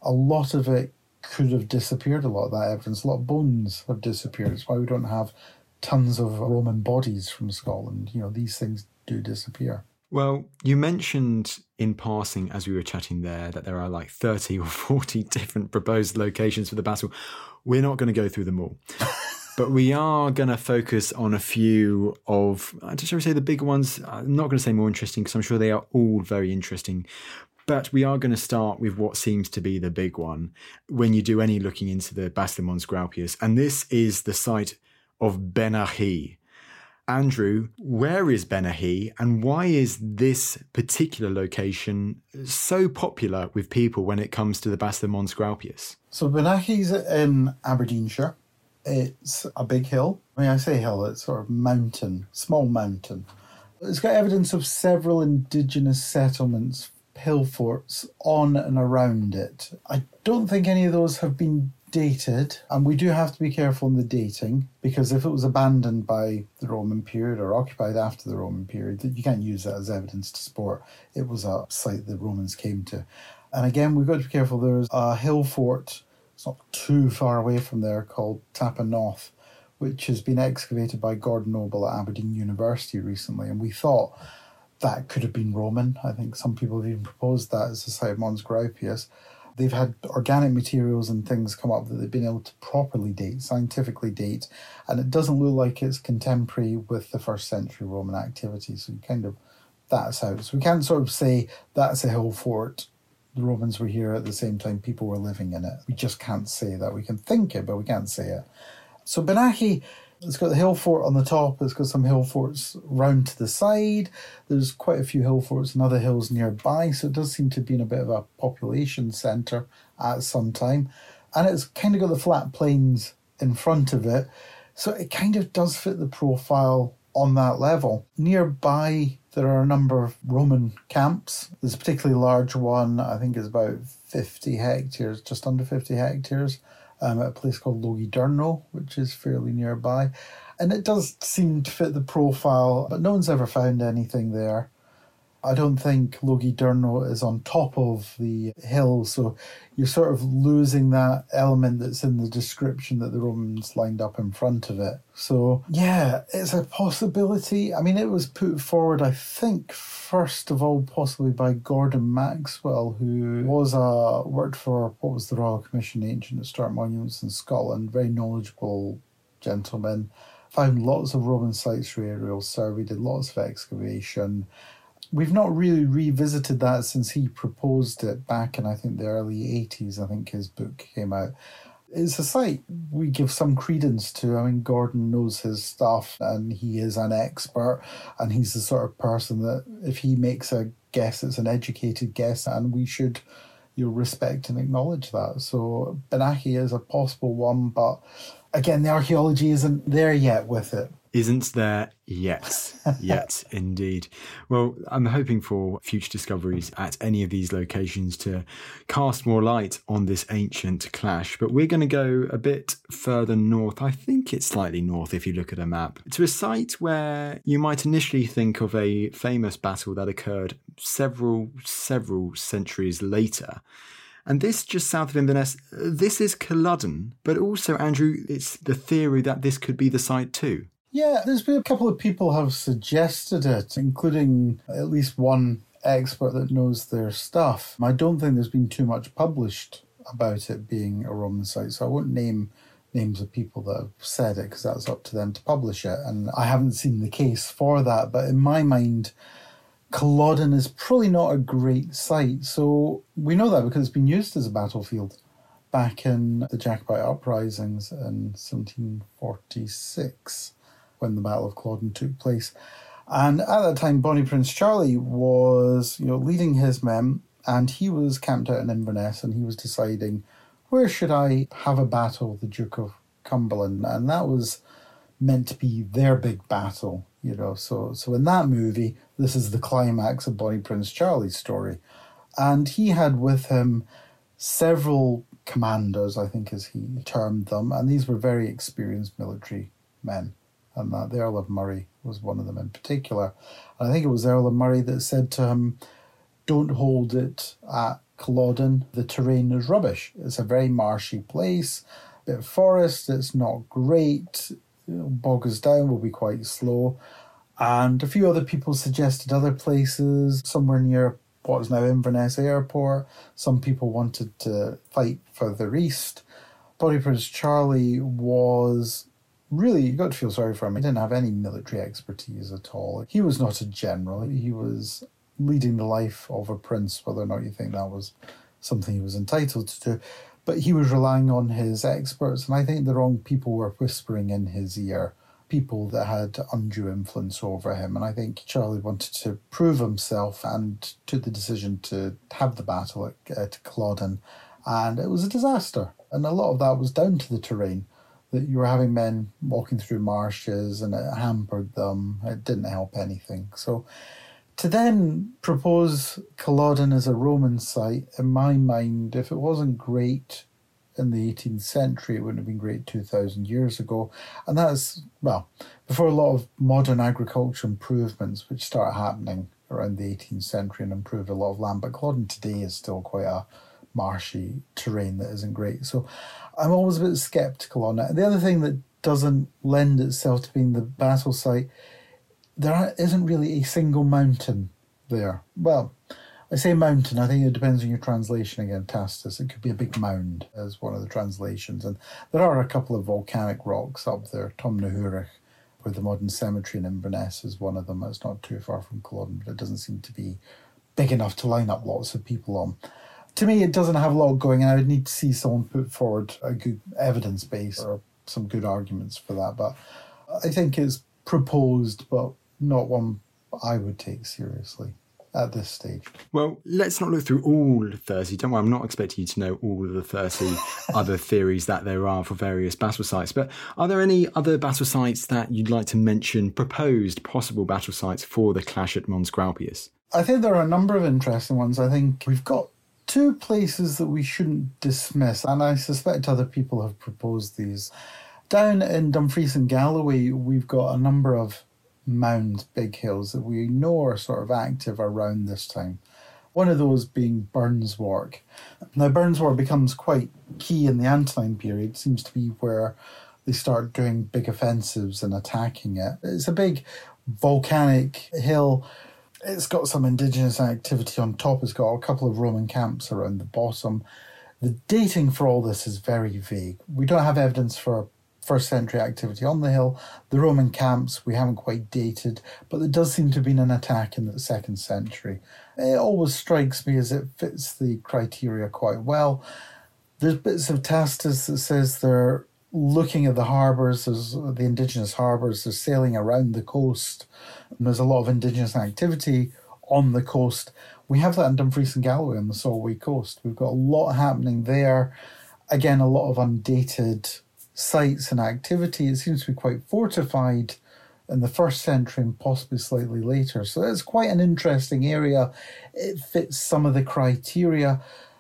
a lot of it could have disappeared, a lot of that evidence. A lot of bones have disappeared. It's why we don't have tons of Roman bodies from Scotland. You know, these things do disappear. Well, you mentioned in passing as we were chatting there that there are like thirty or forty different proposed locations for the battle. We're not going to go through them all. But we are going to focus on a few of, shall we say, the big ones. I'm not going to say more interesting because I'm sure they are all very interesting. But we are going to start with what seems to be the big one when you do any looking into the Battle of Mons Graupius. And this is the site of Benahi. Andrew, where is Benahi and why is this particular location so popular with people when it comes to the Battle of Mons Graupius? So Benahi's in Aberdeenshire. It's a big hill. When I say hill, it's sort of mountain, small mountain. It's got evidence of several indigenous settlements, hill forts on and around it. I don't think any of those have been dated, and we do have to be careful in the dating, because if it was abandoned by the Roman period or occupied after the Roman period, you can't use that as evidence to support it was a site the Romans came to. And again, we've got to be careful. There's a hill fort, it's not too far away from there, called Tapanoth, which has been excavated by Gordon Noble at Aberdeen University recently, and we thought that could have been Roman. I think some people have even proposed that as the site of Mons Graupius. They've had organic materials and things come up that they've been able to properly date, scientifically date, and it doesn't look like it's contemporary with the first century Roman activity. So kind of that's out. So we can't sort of say that's a hill fort. The Romans were here at the same time people were living in it. We just can't say that. We can think it, but we can't say it. So Benahi, it's got the hill fort on the top. It's got some hill forts round to the side. There's quite a few hill forts and other hills nearby. So it does seem to be in a bit of a population centre at some time. And it's kind of got the flat plains in front of it. So it kind of does fit the profile on that level. Nearby, there are a number of Roman camps. There's a particularly large one, I think it's about fifty hectares, just under fifty hectares. Um, at a place called Logidurno, which is fairly nearby. And it does seem to fit the profile, but no one's ever found anything there. I don't think Logidurno is on top of the hill, so you're sort of losing that element that's in the description that the Romans lined up in front of it. So, yeah, it's a possibility. I mean, it was put forward, I think, first of all, possibly by Gordon Maxwell, who was a, worked for, what was the Royal Commission, Ancient Historic Monuments in Scotland, very knowledgeable gentleman, found lots of Roman sites through aerial survey, did lots of excavation. We've not really revisited that since he proposed it back in, I think, the early eighties. I think his book came out. It's a site we give some credence to. I mean, Gordon knows his stuff and he is an expert, and he's the sort of person that if he makes a guess, it's an educated guess, and we should, you know, respect and acknowledge that. So Benahi is a possible one, but again, the archaeology isn't there yet with it. Isn't there yet? Yet, indeed. Well, I'm hoping for future discoveries at any of these locations to cast more light on this ancient clash. But we're going to go a bit further north. I think it's slightly north if you look at a map, to a site where you might initially think of a famous battle that occurred several, several centuries later. And this just south of Inverness, this is Culloden. But also, Andrew, it's the theory that this could be the site too. Yeah, there's been a couple of people have suggested it, including at least one expert that knows their stuff. I don't think there's been too much published about it being a Roman site, so I won't name names of people that have said it because that's up to them to publish it. And I haven't seen the case for that, but in my mind, Culloden is probably not a great site. So we know that because it's been used as a battlefield back in the Jacobite uprisings in seventeen forty-six. When the Battle of Culloden took place. And at that time, Bonnie Prince Charlie was, you know, leading his men, and he was camped out in Inverness, and he was deciding, where should I have a battle with the Duke of Cumberland? And that was meant to be their big battle, you know. So, so in that movie, this is the climax of Bonnie Prince Charlie's story. And he had with him several commanders, I think as he termed them, and these were very experienced military men. And that the Earl of Murray was one of them in particular. And I think it was Earl of Murray that said to him, don't hold it at Culloden. The terrain is rubbish. It's a very marshy place, a bit of forest, it's not great, it'll bog us down, will be quite slow. And a few other people suggested other places, somewhere near what is now Inverness Airport. Some people wanted to fight further east. Bonnie Prince Charlie was really, you got to feel sorry for him. He didn't have any military expertise at all. He was not a general. He was leading the life of a prince, whether or not you think that was something he was entitled to do. But he was relying on his experts, and I think the wrong people were whispering in his ear, people that had undue influence over him. And I think Charlie wanted to prove himself and took the decision to have the battle at, at Culloden. And it was a disaster. And a lot of that was down to the terrain, that you were having men walking through marshes and it hampered them. It didn't help anything. So to then propose Culloden as a Roman site, in my mind, if it wasn't great in the eighteenth century, it wouldn't have been great two thousand years ago. And that's, well, before a lot of modern agriculture improvements, which start happening around the eighteenth century and improved a lot of land. But Culloden today is still quite a marshy terrain that isn't great. So I'm always a bit sceptical on it. The other thing that doesn't lend itself to being the battle site, there isn't really a single mountain there. Well, I say mountain, I think it depends on your translation again, Tacitus. It could be a big mound as one of the translations. And there are a couple of volcanic rocks up there, Tom na Hurich, where the modern cemetery in Inverness is one of them. It's not too far from Culloden, but it doesn't seem to be big enough to line up lots of people on. To me, it doesn't have a lot going, and I would need to see someone put forward a good evidence base or some good arguments for that. But I think it's proposed, but not one I would take seriously at this stage. Well, let's not look through all thirty. Don't worry, I'm not expecting you to know all of the thirty other theories that there are for various battle sites. But are there any other battle sites that you'd like to mention, proposed possible battle sites for the clash at Mons Graupius? I think there are a number of interesting ones. I think we've got two places that we shouldn't dismiss, and I suspect other people have proposed these. Down in Dumfries and Galloway, we've got a number of mounds, big hills, that we know are sort of active around this time. One of those being Burnswark. Now, Burnswark becomes quite key in the Antonine period. It seems to be where they start doing big offensives and attacking it. It's a big volcanic hill. It's got some indigenous activity on top. It's got a couple of Roman camps around the bottom. The dating for all this is very vague. We don't have evidence for first century activity on the hill. The Roman camps we haven't quite dated, but there does seem to have been an attack in the second century. It always strikes me as it fits the criteria quite well. There's bits of Tacitus that says they're looking at the harbours, there's the indigenous harbours, they're sailing around the coast. And there's a lot of indigenous activity on the coast. We have that in Dumfries and Galloway on the Solway coast. We've got a lot happening there. Again, a lot of undated sites and activity. It seems to be quite fortified in the first century and possibly slightly later. So it's quite an interesting area. It fits some of the criteria.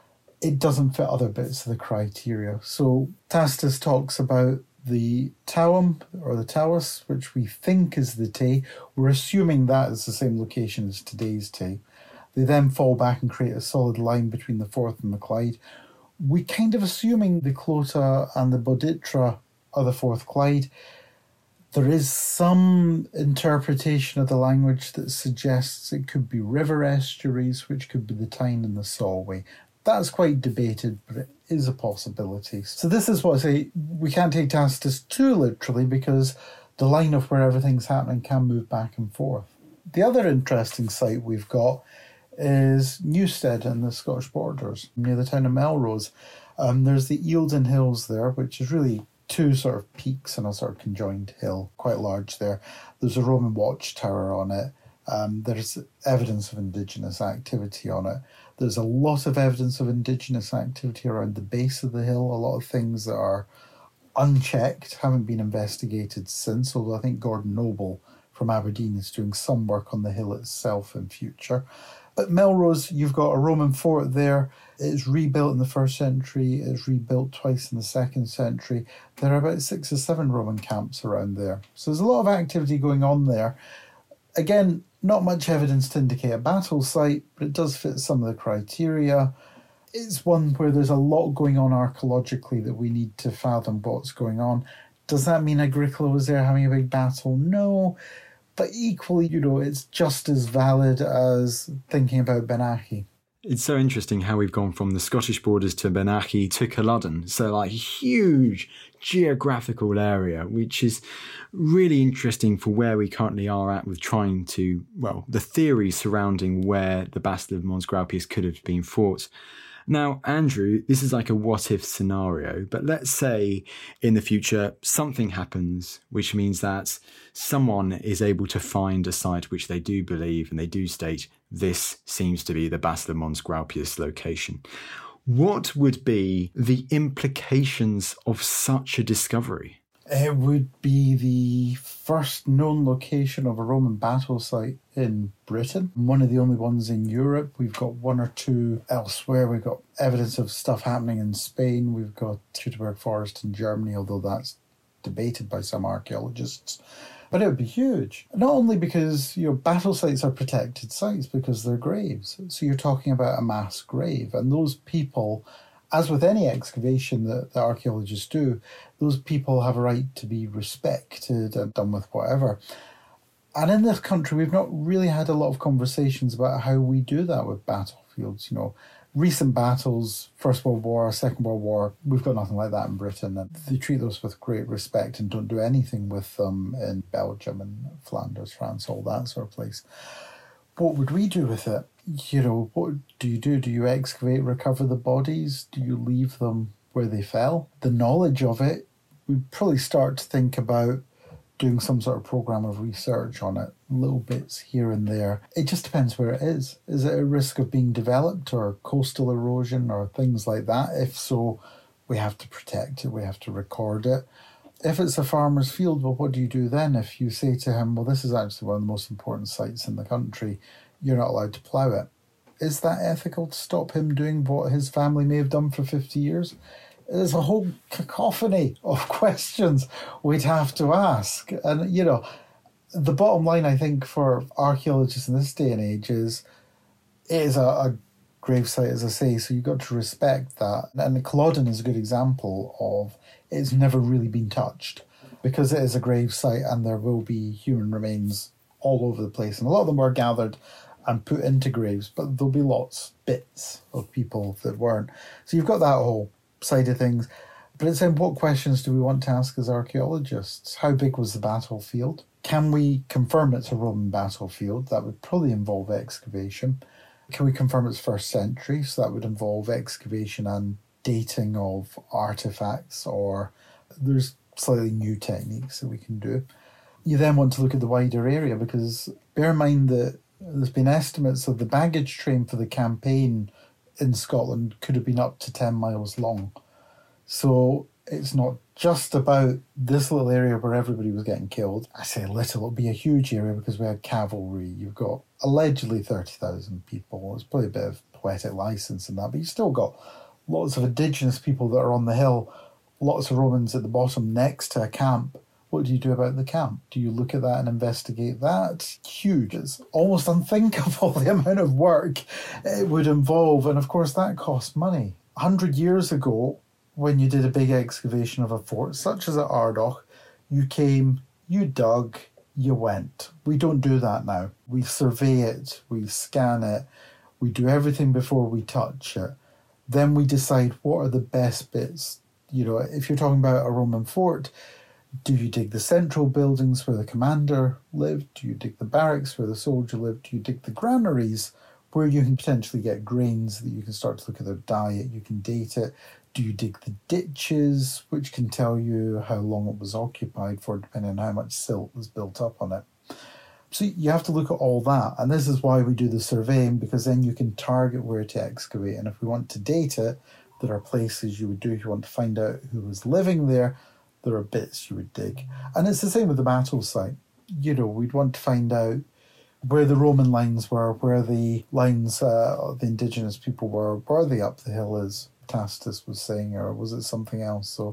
It doesn't fit other bits of the criteria. So Tacitus talks about the Tauam, or the Tawas, which we think is the Tay. We're assuming that is the same location as today's Tay. They then fall back and create a solid line between the Forth and the Clyde. We kind of assuming the Clota and the Boditra are the Forth Clyde. There is some interpretation of the language that suggests it could be river estuaries, which could be the Tyne and the Solway. That's quite debated, but it is a possibility. So this is what I say, we can't take Tacitus too literally because the line of where everything's happening can move back and forth. The other interesting site we've got is Newstead in the Scottish borders, near the town of Melrose. Um, there's the Eildon Hills there, which is really two sort of peaks and a sort of conjoined hill, quite large there. There's a Roman watchtower on it. Um, there's evidence of indigenous activity on it. There's a lot of evidence of indigenous activity around the base of the hill, a lot of things that are unchecked, haven't been investigated since, although I think Gordon Noble from Aberdeen is doing some work on the hill itself in future. At Melrose, you've got a Roman fort there. It's rebuilt in the first century. It's rebuilt twice in the second century. There are about six or seven Roman camps around there. So there's a lot of activity going on there. Again, Not much evidence to indicate a battle site, but it does fit some of the criteria. It's one where there's a lot going on archaeologically that we need to fathom what's going on. Does that mean Agricola was there having a big battle? No. But equally, you know, it's just as valid as thinking about Benahi. It's so interesting how we've gone from the Scottish borders to Benahi to Culloden. So like a huge geographical area, which is really interesting for where we currently are at with trying to, well, the theories surrounding where the Battle of Mons Graupius could have been fought. Now, Andrew, this is like a what-if scenario, but let's say in the future something happens, which means that someone is able to find a site which they do believe and they do state this seems to be the Battle of Mons Graupius location. What would be the implications of such a discovery? It would be the first known location of a Roman battle site in Britain. One of the only ones in Europe. We've got one or two elsewhere. We've got evidence of stuff happening in Spain. We've got Teutoburg Forest in Germany, although that's debated by some archaeologists. But it would be huge. Not only because, you know, battle sites are protected sites because they're graves. So you're talking about a mass grave. And those people, as with any excavation that the archaeologists do, those people have a right to be respected and done with whatever. And in this country, we've not really had a lot of conversations about how we do that with battlefields. You know, recent battles, First World War, Second World War, we've got nothing like that in Britain. And they treat those with great respect and don't do anything with them in Belgium and Flanders, France, all that sort of place. What would we do with it? You know, what do you do? Do you excavate, recover the bodies? Do you leave them where they fell? The knowledge of it, we'd probably start to think about doing some sort of program of research on it, little bits here and there. It just depends where it is. Is it a risk of being developed or coastal erosion or things like that? If so, we have to protect it, we have to record it. If it's a farmer's field, well, what do you do then? If you say to him, well, this is actually one of the most important sites in the country, you're not allowed to plough it. Is that ethical to stop him doing what his family may have done for fifty years? There's a whole cacophony of questions we'd have to ask. And, you know, the bottom line, I think, for archaeologists in this day and age is it is a, a gravesite, as I say, so you've got to respect that. And Culloden is a good example of it's never really been touched because it is a gravesite and there will be human remains all over the place. And a lot of them were gathered and put into graves, but there'll be lots, bits of people that weren't. So you've got that whole side of things. But it's in what questions do we want to ask as archaeologists? How big was the battlefield? Can we confirm it's a Roman battlefield? That would probably involve excavation. Can we confirm it's first century? So that would involve excavation and dating of artifacts, or there's slightly new techniques that we can do. You then want to look at the wider area because bear in mind that there's been estimates of the baggage train for the campaign in Scotland could have been up to ten miles long. So it's not just about this little area where everybody was getting killed. I say little, it'll be a huge area because we had cavalry. You've got allegedly thirty thousand people. It's probably a bit of poetic license in that, but you've still got lots of indigenous people that are on the hill, lots of Romans at the bottom next to a camp. What do you do about the camp? Do you look at that and investigate that? It's huge. It's almost unthinkable the amount of work it would involve. And of course, that costs money. A hundred years ago, when you did a big excavation of a fort, such as at Ardagh, you came, you dug, you went. We don't do that now. We survey it, we scan it, we do everything before we touch it. Then we decide what are the best bits. You know, if you're talking about a Roman fort, do you dig the central buildings where the commander lived? Do you dig the barracks where the soldier lived? Do you dig the granaries where you can potentially get grains that you can start to look at their diet, you can date it? Do you dig the ditches, which can tell you how long it was occupied for, depending on how much silt was built up on it? So you have to look at all that. And this is why we do the surveying, because then you can target where to excavate. And if we want to date it, there are places you would do. If you want to find out who was living there, there are bits you would dig. And it's the same with the battle site. You know, we'd want to find out where the Roman lines were, where the lines uh, of the indigenous people were, were they up the hill, as Tacitus was saying, or was it something else? So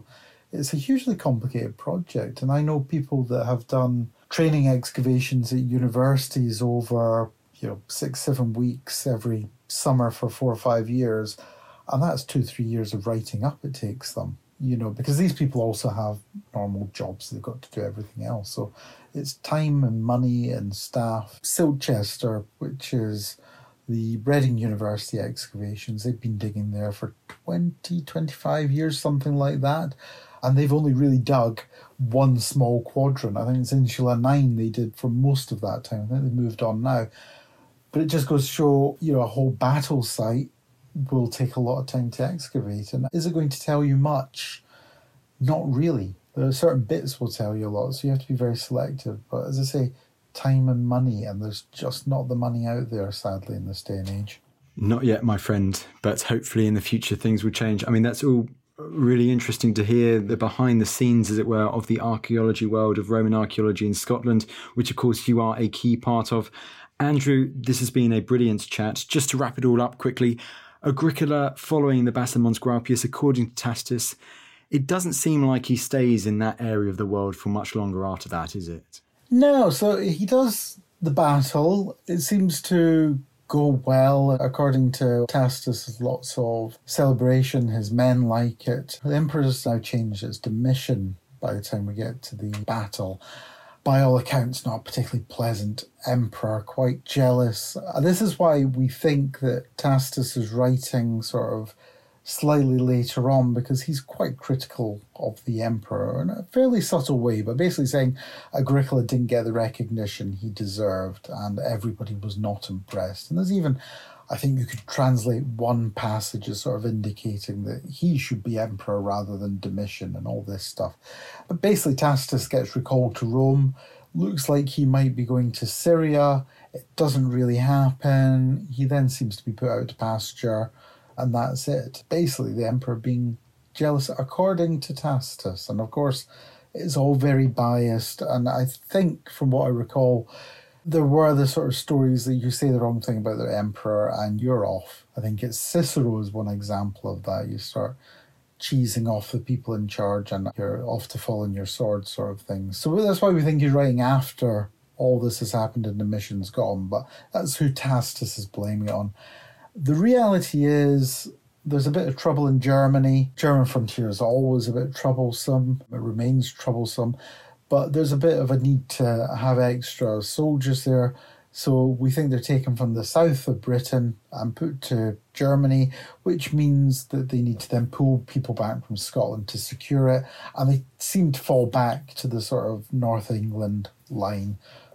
it's a hugely complicated project. And I know people that have done training excavations at universities over, you know, six, seven weeks every summer for four or five years. And that's two, three years of writing up it takes them, you know, because these people also have normal jobs. They've got to do everything else. So it's time and money and staff. Silchester, which is the Reading University excavations, they've been digging there for twenty, twenty-five years, something like that. And they've only really dug one small quadrant. I think it's Insula nine they did for most of that time. I think they moved on now. But it just goes to show, you know, a whole battle site will take a lot of time to excavate. And is it going to tell you much? Not really. There are certain bits will tell you a lot, so you have to be very selective. But as I say, time and money, and there's just not the money out there, sadly, in this day and age. Not yet, my friend, but hopefully in the future things will change. I mean, that's all really interesting to hear the behind the scenes, as it were, of the archaeology world, of Roman archaeology in Scotland, which of course you are a key part of. Andrew, this has been a brilliant chat. Just to wrap it all up quickly, Agricola following the Bassa Mons Graupius, according to Tacitus, it doesn't seem like he stays in that area of the world for much longer after that, is it? No, so he does the battle. It seems to go well. According to Tacitus, there's lots of celebration. His men like it. The emperor's now changed its Domitian by the time we get to the battle. By all accounts, not a particularly pleasant emperor, quite jealous. This is why we think that Tacitus is writing sort of slightly later on, because he's quite critical of the emperor in a fairly subtle way, but basically saying Agricola didn't get the recognition he deserved and everybody was not impressed. And there's even, I think you could translate one passage as sort of indicating that he should be emperor rather than Domitian and all this stuff. But basically Tacitus gets recalled to Rome, looks like he might be going to Syria. It doesn't really happen. He then seems to be put out to pasture. And that's it. Basically, the emperor being jealous, according to Tacitus. And of course, it's all very biased. And I think, from what I recall, there were the sort of stories that you say the wrong thing about the emperor and you're off. I think it's Cicero is one example of that. You start cheesing off the people in charge and you're off to fall on your sword sort of thing. So that's why we think he's writing after all this has happened and the mission's gone. But that's who Tacitus is blaming it on. The reality is there's a bit of trouble in Germany. German frontier is always a bit troublesome. It remains troublesome. But there's a bit of a need to have extra soldiers there. So we think they're taken from the south of Britain and put to Germany, which means that they need to then pull people back from Scotland to secure it. And they seem to fall back to the sort of North England line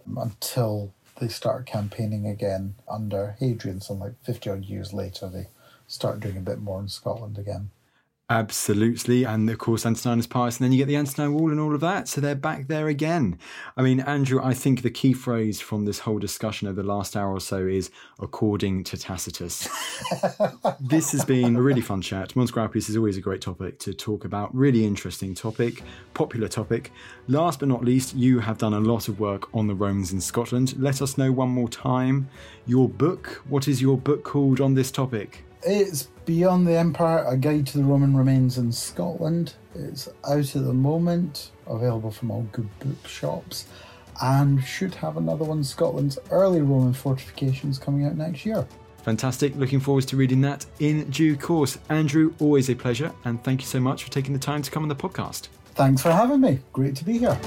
until they start campaigning again under Hadrian. So like fifty odd years later, they start doing a bit more in Scotland again. Absolutely. And of course, Antoninus Pius, and then you get the Antonine Wall and all of that. So they're back there again. I mean, Andrew, I think the key phrase from this whole discussion over the last hour or so is according to Tacitus. This has been a really fun chat. Mons Graupius is always a great topic to talk about. Really interesting topic, popular topic. Last but not least, you have done a lot of work on the Romans in Scotland. Let us know one more time your book. What is your book called on this topic? It's Beyond the Empire, A Guide to the Roman Remains in Scotland. It's out at the moment, available from all good bookshops, and should have another one, Scotland's Early Roman Fortifications, coming out next year. Fantastic. Looking forward to reading that in due course. Andrew, always a pleasure, and thank you so much for taking the time to come on the podcast. Thanks for having me. Great to be here.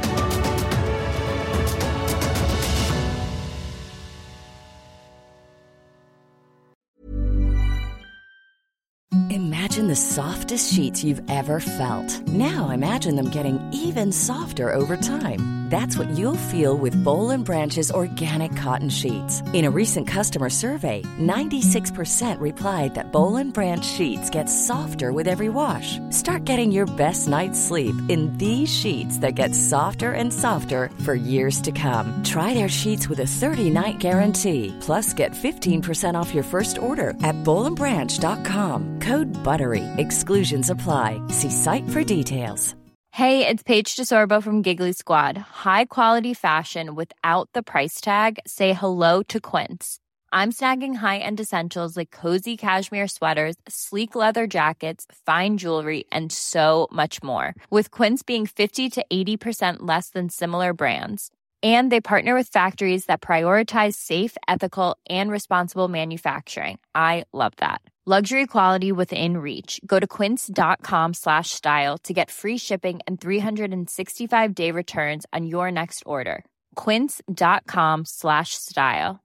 Imagine the softest sheets you've ever felt. Now imagine them getting even softer over time. That's what you'll feel with Boll and Branch's organic cotton sheets. In a recent customer survey, ninety-six percent replied that Boll and Branch sheets get softer with every wash. Start getting your best night's sleep in these sheets that get softer and softer for years to come. Try their sheets with a thirty-night guarantee. Plus, get fifteen percent off your first order at boll and branch dot com. Code BUTTERY. Exclusions apply. See site for details. Hey, it's Paige DeSorbo from Giggly Squad. High quality fashion without the price tag. Say hello to Quince. I'm snagging high-end essentials like cozy cashmere sweaters, sleek leather jackets, fine jewelry, and so much more. With Quince being fifty to eighty percent less than similar brands. And they partner with factories that prioritize safe, ethical, and responsible manufacturing. I love that. Luxury quality within reach. Go to quince.com slash style to get free shipping and three sixty-five day returns on your next order. Quince.com slash style.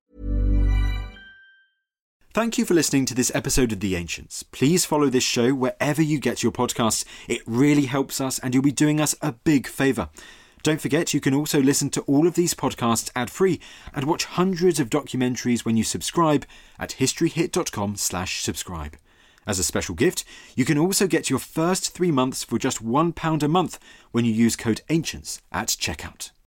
Thank you for listening to this episode of The Ancients. Please follow this show wherever you get your podcasts. It really helps us and you'll be doing us a big favour. Don't forget, you can also listen to all of these podcasts ad-free and watch hundreds of documentaries when you subscribe at historyhit.com slash subscribe. As a special gift, you can also get your first three months for just one pound a month when you use code ANCIENTS at checkout.